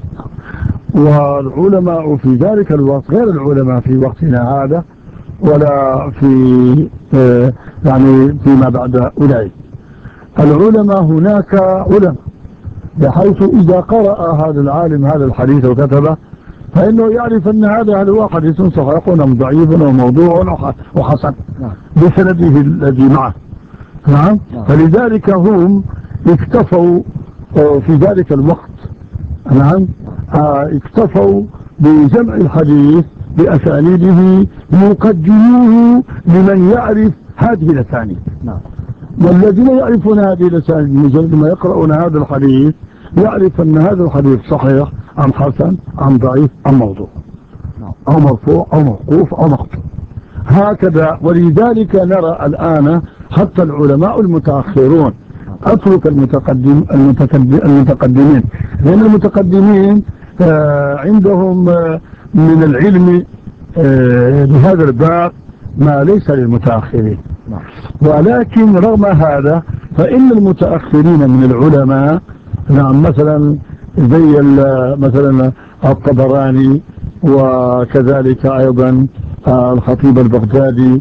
والعلماء في ذلك الوقت غير العلماء في وقتنا هذا ولا في آه يعني فيما بعد أولئك. العلماء هناك علماء بحيث إذا قرأ هذا العالم هذا الحديث وكتبه فإنه يعرف أن هذا هل هو حديث صحيح أم ضعيف وموضوع وحسن بسنده الذي معه. نعم. فلذلك هم اكتفوا في ذلك الوقت نعم اكتفوا بجمع الحديث بأسانيده ليقدموه لمن يعرف هذه الأسانيد. نعم. والذين يعرفون هذه الأسانيد مجرد ما يقرؤون هذا الحديث يعرف أن هذا الحديث صحيح أم حسن أم ضعيف أم موضوع أو مرفوع أو موقوف أو مقطوع هكذا. ولذلك نرى الآن حتى العلماء المتأخرون، أترك المتقدم المتقدم المتقدمين لأن المتقدمين آه عندهم آه من العلم آه بهذا الباب ما ليس للمتأخرين. ولكن رغم هذا فإن المتأخرين من العلماء نعم مثلا زي مثلا الطبراني وكذلك أيضا الخطيب البغدادي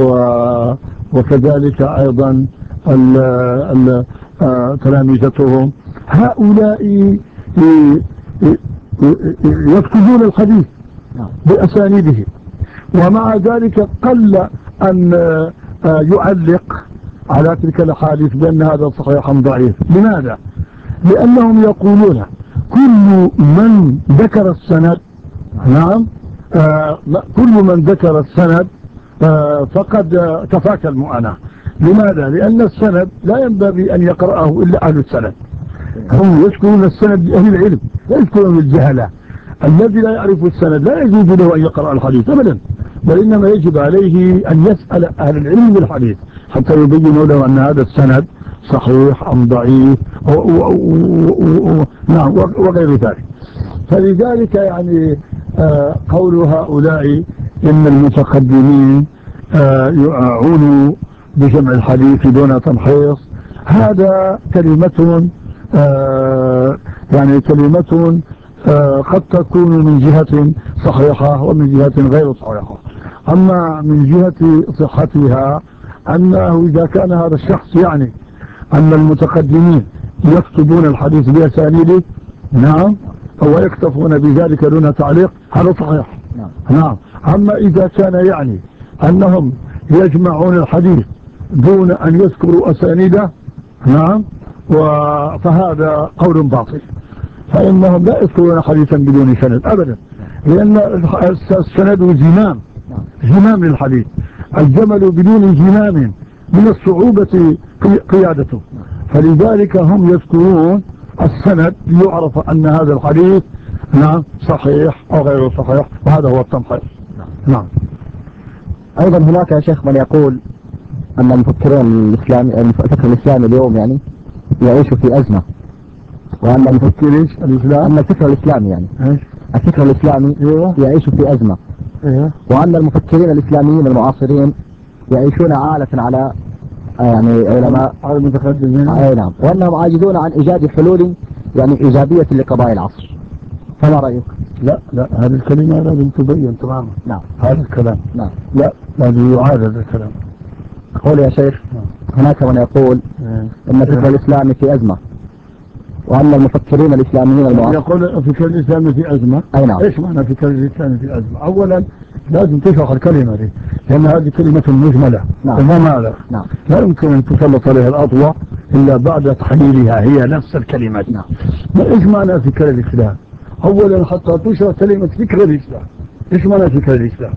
وكذلك أيضا تلامذتهم هؤلاء يكتبون الحديث بأسانيده، ومع ذلك قل أن يعلق على تلك الأحاديث بأن هذا صحيح أم ضعيف. لماذا؟ لأنهم يقولون كل من ذكر السند نعم آه كل من ذكر السند آه فقد كفاك المؤنة. لماذا؟ لأن السند لا ينبغي أن يقرأه إلا أهل السند. هم يذكرون السند لأهل العلم لا يذكرون الجهلة. الذي لا يعرف السند لا يجوز له أن يقرأ الحديث أبدا، بل إنما يجب عليه أن يسأل أهل العلم بالحديث حتى يبينوا له أن هذا السند صحيح أم ضعيف نعم وغير ذلك. فلذلك يعني آه قول هؤلاء إن المتقدمين آه يعونوا بجمع الحديث دون تمحيص هذا كلمة آه يعني كلمة آه قد تكون من جهة صحيحة ومن جهة غير صحيحة. أما من جهة صحتها أنه إذا كان هذا الشخص يعني أن المتقدمين يكتبون الحديث بأسانيده نعم ويكتفون بذلك دون تعليق هذا صحيح نعم. أما إذا كان يعني أنهم يجمعون الحديث دون أن يذكروا أسانيده نعم فهذا قول باطل، فإنهم لا يذكرون حديثا بدون سند أبدا، لأن السند زمام زمام للحديث. الجمل بدون زمام من الصعوبة قيادته، فلذلك هم يذكرون السند ليعرف أن هذا الحديث نعم صحيح أو غير صحيح، وهذا هو التمحيص. نعم. أيضا هناك يا شيخ من يقول أن المفكرين الإسلامي الفكر الإسلامي اليوم يعني يعيش في أزمة، وأن المفكر الإسلام أن الفكر الإسلامي يعني إيش؟ الفكر الإسلامي إيه؟ يعيش في أزمة، إيه؟ وأن المفكرين الإسلاميين المعاصرين يعيشون عالة على يعني علماء على المتقدمين أي نعم، وأنهم عاجزون عن إيجاد حلول يعني إيجابية لقضايا العصر. فما رأيك؟ لا لا هذه الكلمة لازم تبين تماما. نعم. هذا الكلام نعم. لا لازم يعاد هذا الكلام. أقول يا شيخ هناك من يقول أن الفكر الإسلامي في أزمة، وأن المفكرين الإسلاميين المعاصرين يقول الفكر الإسلامي في أزمة. أي نعم. إيش معنى الفكر الإسلامي في أزمة؟ أولا لازم تشرح الكلمة دي لأن هذه كلمة مجملة. نعم. وماذا؟ نعم. لا يمكن أن تسلط عليها الأضواء إلا بعد تحليلها هي نفس الكلمة. نعم. إيش معنى فكر الإسلام؟ أولا حتى تشرح كلمة فكر الإسلام. إيش معنى فكر الإسلام؟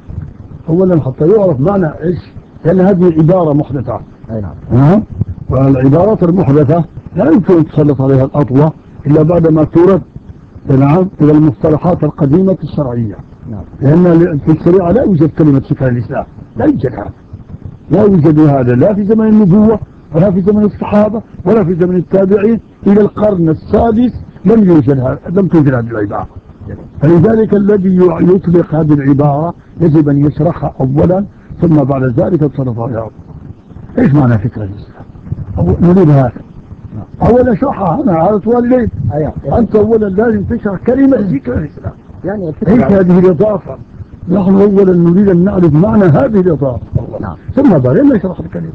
أولا حتى يعرف معنى إيش، لأن هذه عبارة محدثة. أي نعم. ها؟ والعبارات المحدثة لا يمكن أن تسلط عليها الأضواء إلا بعد ما تورد نعم إلى المصطلحات القديمة الشرعية. نعم. لأن في الشريعة لا يوجد كلمة فكر الإسلام، لا يوجد هذا، لا يوجد هذا لا في زمن النبوة ولا في زمن الصحابة ولا في زمن التابعين. إلى القرن السادس لم يوجد هذا، لم توجد هذه العبارة. فلذلك الذي يطلق هذه العبارة يجب أن يشرحها أولا ثم بعد ذلك تصرف عليها. إيش معنى فكر الإسلام؟ نريد هذا أولا شرحها. أنا على طوال الليل. أنت أولا لازم تشرح كلمة فكر الإسلام، يعني إيش هذه الإضافة. نحن أولا نريد أن نعرف معنى هذه الإضافة. نعم. ثم بعدين نشرح الكلمة.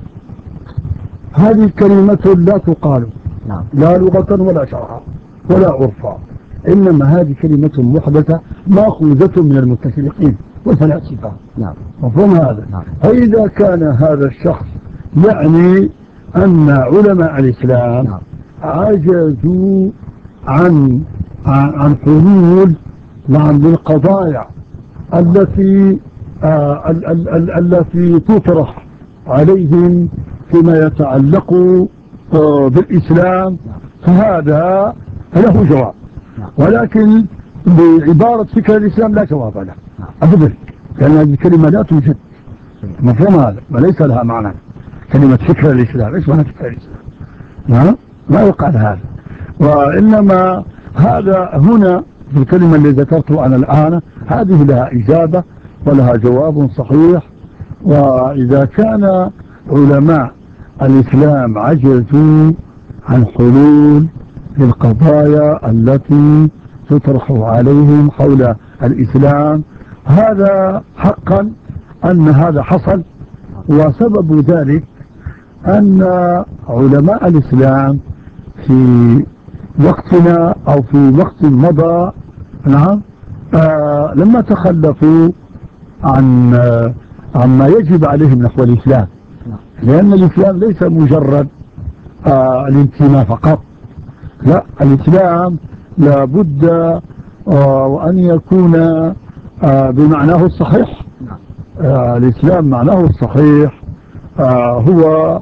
هذه الكلمة لا تقال. نعم. لا لغة ولا شرعا ولا عرفا، إنما هذه كلمة محدثة مأخوذة من المستشرقين والفلاسفة. نعم. مفهوم هذا؟ نعم. فإذا كان هذا الشخص يعني أن علماء الإسلام نعم. عجزوا عن عن حلول نعم للقضايا التي آه ال ال ال التي تطرح عليهم فيما يتعلق بالإسلام فهذا له جواب، ولكن بعبارة فكر الإسلام لا جواب له أبدا، لأن هذه الكلمة لا توجد مفهوم هذا وليس لها معنى. كلمة فكر الإسلام ايش معنى فكر الإسلام؟ ما يقال هذا، وإنما هذا هنا في الكلمة اللي ذكرته أنا الآن هذه لها إجابة ولها جواب صحيح. وإذا كان علماء الإسلام عجزوا عن حلول للقضايا التي تطرح عليهم حول الإسلام، هذا حقا أن هذا حصل، وسبب ذلك أن علماء الإسلام في وقتنا أو في وقت مضى نعم آه لما تخلفوا عن آه عما يجب عليهم نحو الإسلام، لأن الإسلام ليس مجرد آه الانتماء فقط، لا، الإسلام لابد آه وأن يكون آه بمعناه الصحيح. آه الإسلام معناه الصحيح آه هو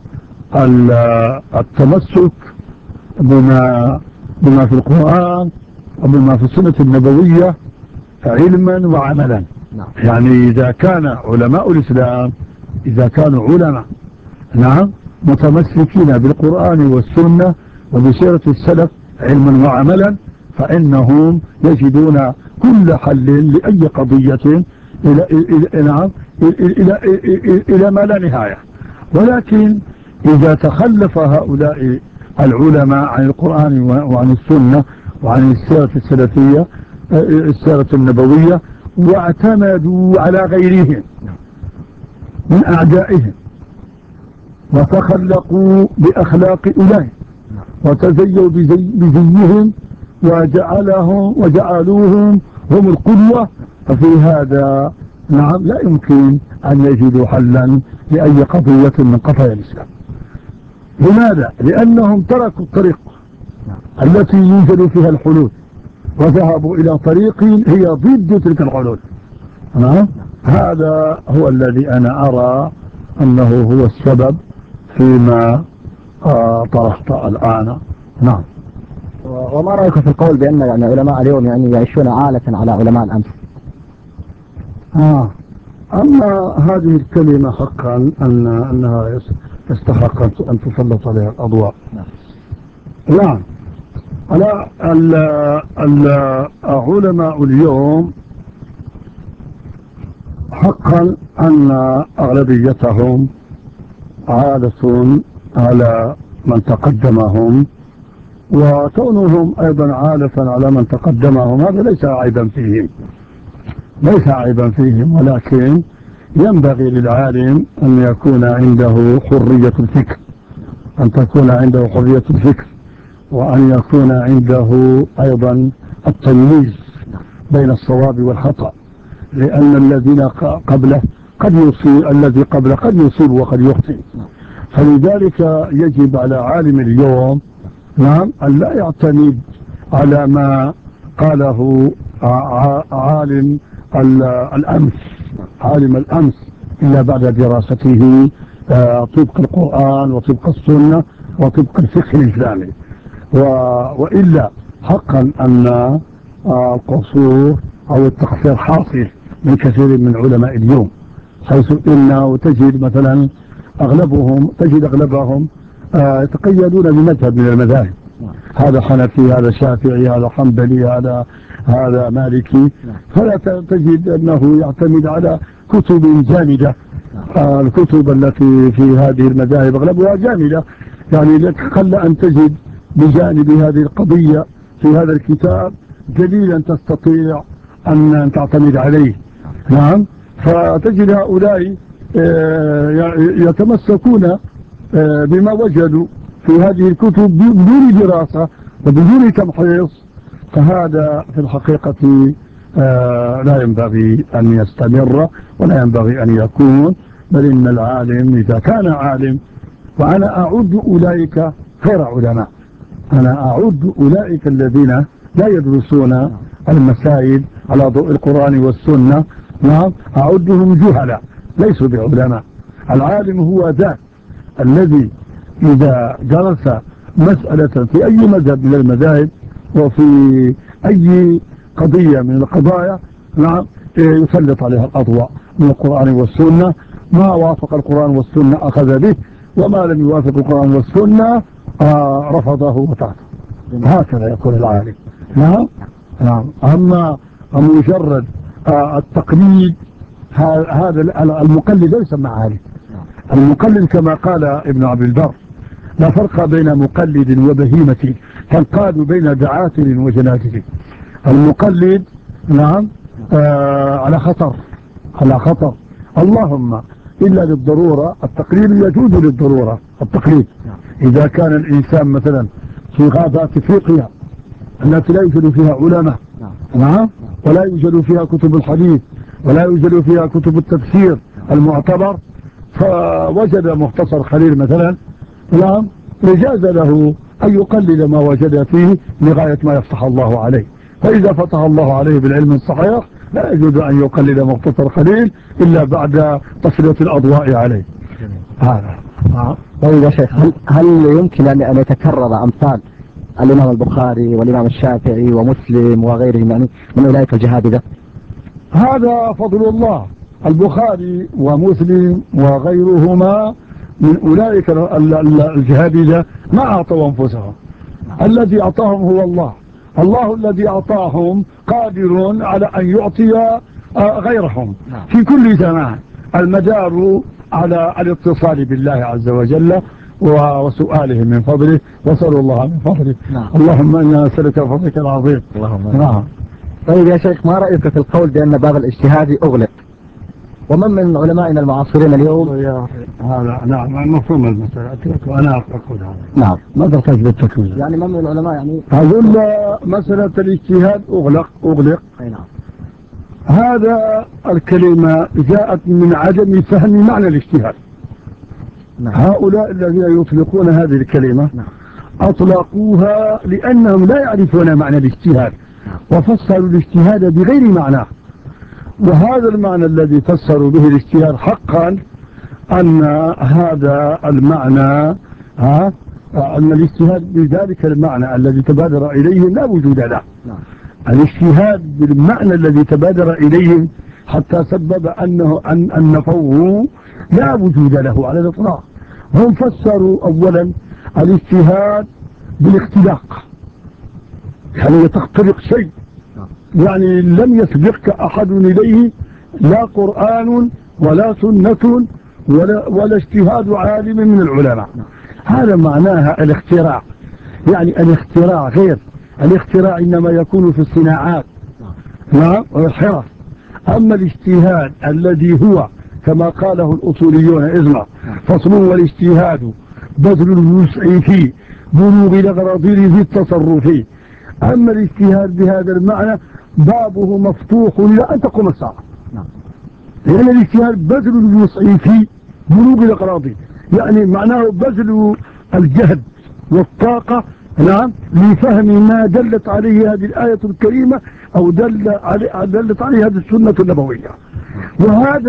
التمسك بما بما في القرآن وبما في السنة النبوية علما وعملا. يعني إذا كان علماء الإسلام إذا كانوا علماء نعم متمسكين بالقرآن والسنة وبسيرة السلف علما وعملا، فإنهم يجدون كل حل لأي قضية إلى إلى نعم إلى إلى إلى ما لا نهاية. ولكن إذا تخلف هؤلاء العلماء عن القرآن وعن السنة وعن السيرة السلفية السيرة النبوية واعتمدوا على غيرهم من أعدائهم وتخلقوا بأخلاق أولئك وتزيوا بزيهم وجعلهم وجعلوهم هم القدوة، ففي هذا نعم لا يمكن أن يجدوا حلا لأي قضية من قضايا الإسلام. لماذا؟ لأنهم تركوا الطريق التي يوجد فيها الحلول وذهبوا إلى طريق هي ضد تلك الحلول. نعم هذا هو الذي أنا أرى أنه هو السبب فيما آه طرحت الآن. نعم. وما رأيك في القول بأن يعني علماء اليوم يعني يعيشون عالة على علماء الأمس؟ آه. أما هذه الكلمة حقا أن أنها يستحق أن تسلط عليها الأضواء. نعم. على العلماء اليوم حقا أن أغلبيتهم عادة على من تقدمهم، وكونهم أيضا عالة على من تقدمهم هذا ليس عيبا فيهم ليس عيبا فيهم ولكن ينبغي للعالم أن يكون عنده حرية الفكر أن تكون عنده حرية الفكر وأن يكون عنده أيضا التمييز بين الصواب والخطأ، لأن الذين قبله قد يصيب الذي قبله قد يصيب وقد يخطئ. فلذلك يجب على عالم اليوم نعم أن لا يعتمد على ما قاله عالم الأمس عالم الأمس إلا بعد دراسته طبق القرآن وطبق السنة وطبق الفقه الإسلامي. وإلا حقا أن القصور أو التقصير حاصل من كثير من علماء اليوم، حيث إنه تجد مثلا أغلبهم تجد أغلبهم يتقيدون بمذهب من المذاهب، هذا حنفي هذا شافعي هذا حنبلي هذا هذا مالكي، فلا تجد أنه يعتمد على كتب جامدة. الكتب التي في هذه المذاهب أغلبها جامدة، يعني لك قل أن تجد بجانب هذه القضية في هذا الكتاب دليلا تستطيع أن تعتمد عليه. نعم فتجد هؤلاء يتمسكون بما وجدوا في هذه الكتب بدون دراسة وبدون تمحيص، فهذا في الحقيقة لا ينبغي أن يستمر ولا ينبغي أن يكون، بل إن العالم إذا كان عالم، وأنا أعد أولئك غير علماء، أنا أعد أولئك الذين لا يدرسون المسائل على ضوء القرآن والسنة، نعم أعدهم جهلاء ليسوا بعلماء، العالم هو ذاك الذي إذا درس مسألة في أي مذهب من المذاهب وفي أي قضية من القضايا نعم يسلط عليها الأضواء من القرآن والسنة، ما وافق القرآن والسنة أخذ به، وما لم يوافق القرآن والسنة آه رفضه وتركه. هكذا يكون العالم. نعم نعم. أما مجرد آه التقليد، هذا المقلد ليس مع عالم. المقلد كما قال ابن عبد البر لا فرق بين مقلد وبهيمة تنقاد بين دعاتر وجناتر. المقلد نعم آه على خطر على خطر اللهم إلا للضرورة. التقليد يجوز للضرورة. التقليد إذا كان الإنسان مثلا في غابات افريقيا التي لا يوجد فيها علماء نعم ولا يوجد فيها كتب الحديث ولا يوجد فيها كتب التفسير المعتبر، فوجد مختصر خليل مثلا نعم لجاز له أن يقلد ما وجد فيه لغاية ما يفتح الله عليه. فإذا فتح الله عليه بالعلم الصحيح لا يجوز أن يقلد مختصر خليل إلا بعد تسليط الأضواء عليه. هذا طيب يا شيخ، هل, هل يمكن أن يتكرر أمثال الإمام البخاري والإمام الشافعي ومسلم وغيرهم يعني من أولئك الجهابذة؟ هذا فضل الله. البخاري ومسلم وغيرهما من أولئك الجهابذة ما أعطوا أنفسهم، الذي أعطاهم هو الله. الله الذي أعطاهم قادر على أن يعطي غيرهم في كل زمان. المدار على الاتصال بالله عز وجل وسؤاله من فضله وسأل الله من فضله. نعم. اللهم إنا نسألك فضلك العظيم. اللهم نعم. طيب يا شيخ، ما رأيك في القول بأن باب الاجتهاد أغلق؟ ومن من علمائنا المعاصرين اليوم هذا نعم مفهوم المسألة وأنا أقول هذا. نعم. ماذا تجد التكميل؟ يعني من من العلماء يعني أقول مسألة الاجتهاد أغلق أغلق أي نعم. هذا الكلمة جاءت من عدم فهم معنى الاجتهاد. نعم. هؤلاء الذين يطلقون هذه الكلمة نعم. أطلقوها لأنهم لا يعرفون معنى الاجتهاد وفسروا الاجتهاد بغير معناه. وهذا المعنى الذي فسروا به الاجتهاد حقا أن هذا المعنى ها أن الاجتهاد بذلك المعنى الذي تبادر إليه لا وجود له. نعم. الاجتهاد بالمعنى الذي تبادر إليه حتى سبب أنه أن النفوه لا وجود له على الإطلاق. هم فسروا أولا الاجتهاد بالاختلاق، يعني تختلق شيء يعني لم يسبقك أحد إليه، لا قرآن ولا سنة ولا, ولا اجتهاد عالم من العلماء. هذا معناها الاختراع. يعني الاختراع غير الاختراع إنما يكون في الصناعات نعم والحرف. أما الاجتهاد الذي هو كما قاله الأصوليون إذن فصل والاجتهاد بذل الوسع فيه بلوغ الأغراضير في التصرف. أما الاجتهاد بهذا المعنى بابه مفتوح إلى أن تقوم الساعة، لأن الاجتهاد بذل الوسع فيه بلوغ الأغراضير، يعني معناه بذل الجهد والطاقة نعم لفهم ما دلت عليه هذه الآية الكريمة أو دل علي دلت عليه هذه السنة النبوية. وهذا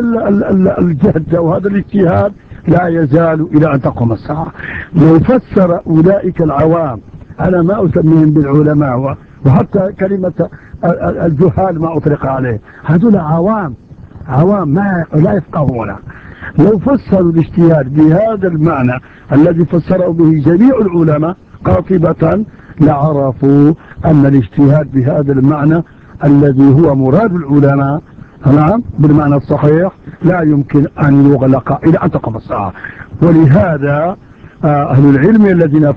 الجهد وهذا الاجتهاد لا يزال إلى أن تقوم الساعة. لو فسر أولئك العوام، أنا ما أسميهم بالعلماء وحتى كلمة الجهال ما أطلق عليه، هذول عوام عوام ما لا يفقهون. لو فسروا الاجتهاد بهذا المعنى الذي فسره به جميع العلماء قاطبة لعرفوا أن الاجتهاد بهذا المعنى الذي هو مراد العلماء نعم بالمعنى الصحيح لا يمكن أن يغلق إلى أن تقوم الساعة. ولهذا أهل العلم الذين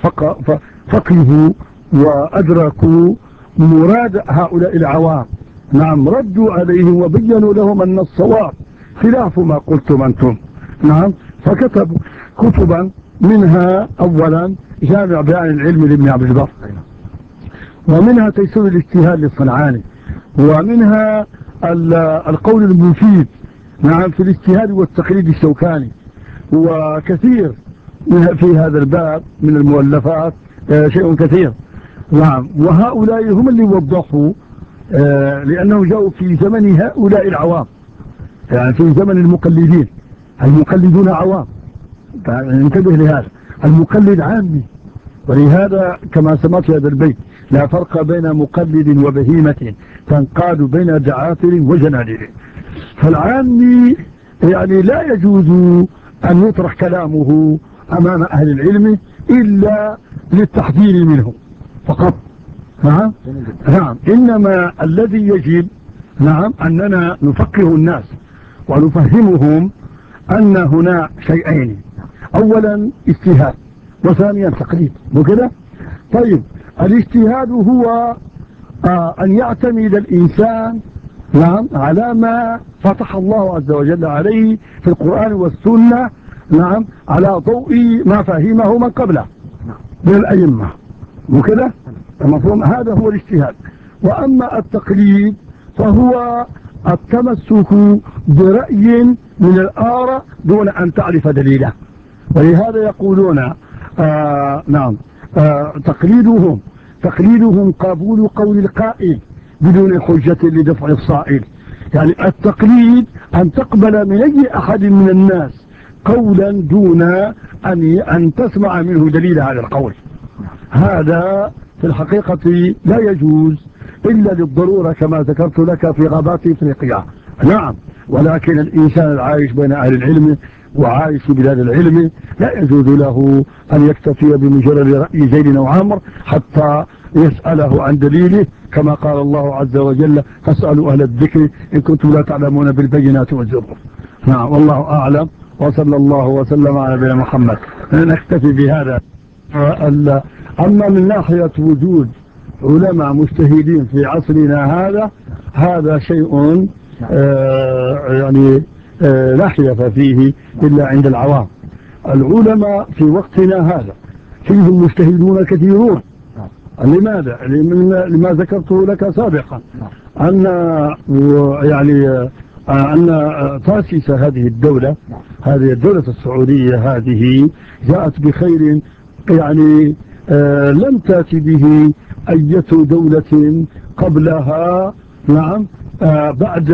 فقهوا وأدركوا مراد هؤلاء العوام نعم ردوا عليهم وبينوا لهم أن الصواب خلاف ما قلتم أنتم نعم. فكتبوا كتبا منها أولا جامع بيان العلم لابن عبد البر، ومنها تيسير الاجتهاد للصنعاني، ومنها القول المفيد نعم في الاجتهاد والتقليد الشوكاني، وكثير في هذا الباب من المؤلفات شيء كثير نعم. وهؤلاء هم اللي وضحوا لأنه جاءوا في زمن هؤلاء العوام، يعني في زمن المقلدين المقلدون عوام، انتبه لهذا، المقلد عامي. ولهذا كما سمعت هذا البيت: لا فرق بين مقلد وبهيمة تنقاد بين دعافر وجنادر. فالعامي يعني لا يجوز أن يطرح كلامه أمام أهل العلم إلا للتحذير منه فقط. نعم نعم إنما الذي يجب نعم أننا نفقه الناس ونفهمهم أن هنا شيئين: أولا اجتهاد، وثانيا تقليد. وكذا طيب، الاجتهاد هو آه أن يعتمد الإنسان نعم على ما فتح الله عز وجل عليه في القرآن والسنة، نعم على ضوء ما فهمه من قبله من الأئمة. وكذا المفهوم، هذا هو الاجتهاد. وأما التقليد فهو التمسك برأي من الآراء دون أن تعرف دليله. ولهذا يقولون آه نعم آه تقليدهم تقليدهم قبول قول القائل بدون حجة لدفع الصائل. يعني التقليد أن تقبل من أي أحد من الناس قولا دون أن أن تسمع منه دليل هذا القول. هذا في الحقيقة لا يجوز إلا للضرورة كما ذكرت لك في غابات إفريقيا. نعم، ولكن الإنسان العايش بين أهل العلم وعايش في بلاد العلم لا يجوز له أن يكتفي بمجرد رأي زيد أو عمرو حتى يسأله عن دليله، كما قال الله عز وجل: فاسألوا أهل الذكر إن كنتم لا تعلمون بالبينات والزبر. نعم، والله أعلم، وصلى الله وسلم على نبينا محمد. نكتفي بهذا. أما من ناحية وجود علماء مجتهدين في عصرنا هذا هذا شيء آه يعني آه لا خلاف فيه إلا عند العوام. العلماء في وقتنا هذا فيهم مجتهدون كثيرون. لماذا؟ لما ذكرته لك سابقا، أن يعني أن تأسيس هذه الدولة هذه الدولة السعودية هذه جاءت بخير يعني آه لم تأتي به أية دولة قبلها. نعم آه بعد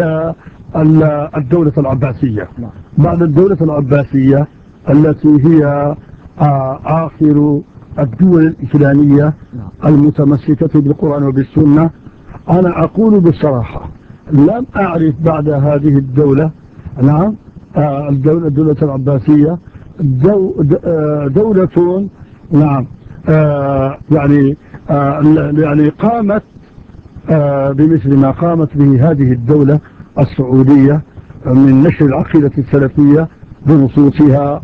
الدولة العباسية بعد الدولة العباسية التي هي آه آخر الدول الإسلامية المتمسكة بالقرآن وبالسنة. أنا أقول بصراحة لم أعرف بعد هذه الدولة نعم آه الدولة, الدولة العباسية دو دولة نعم آه يعني آه يعني قامت آه بمثل ما قامت به هذه الدولة السعودية من نشر العقيدة السلفية بنصوصها،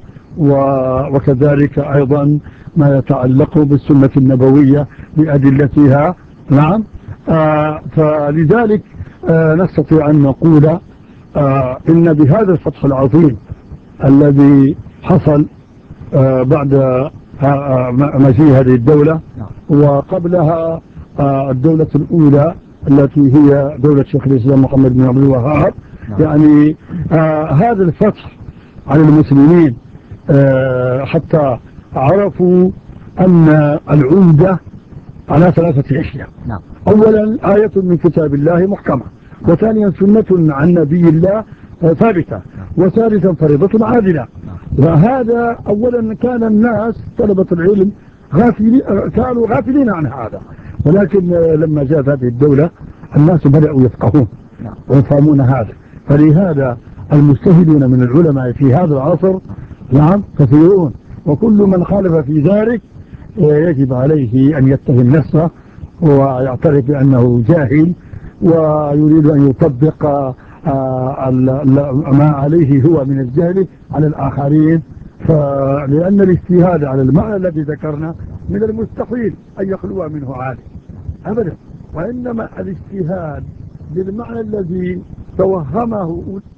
وكذلك أيضا ما يتعلق بالسنة النبوية بأدلتها. نعم آه فلذلك آه نستطيع أن نقول آه إن بهذا الفتح العظيم الذي حصل آه بعد آه مجيء هذه الدولة، وقبلها آه الدولة الأولى التي هي دولة شيخ الإسلام محمد بن عبد الوهاب، يعني آه هذا الفتح على المسلمين آه حتى عرفوا أن العودة على ثلاثة أشياء. أولا آية من كتاب الله محكمة، وثانيا سنة عن نبي الله ثابتة، وثالثا فريضة عادلة. وهذا أولا كان الناس طلبة العلم غافلين كانوا غافلين عن هذا، ولكن لما جاءت هذه الدولة الناس بدأوا يفقهون ويفهمون هذا. فلهذا المجتهدون من العلماء في هذا العصر نعم كثيرون، وكل من خالف في ذلك يجب عليه أن يتهم نفسه ويعترف بأنه جاهل ويريد أن يطبق ما عليه هو من الجهل على الآخرين. لأن الاجتهاد على المعنى الذي ذكرنا من المستحيل أن يخلو منه عالم أبدا، وإنما الاجتهاد بالمعنى الذي توهمه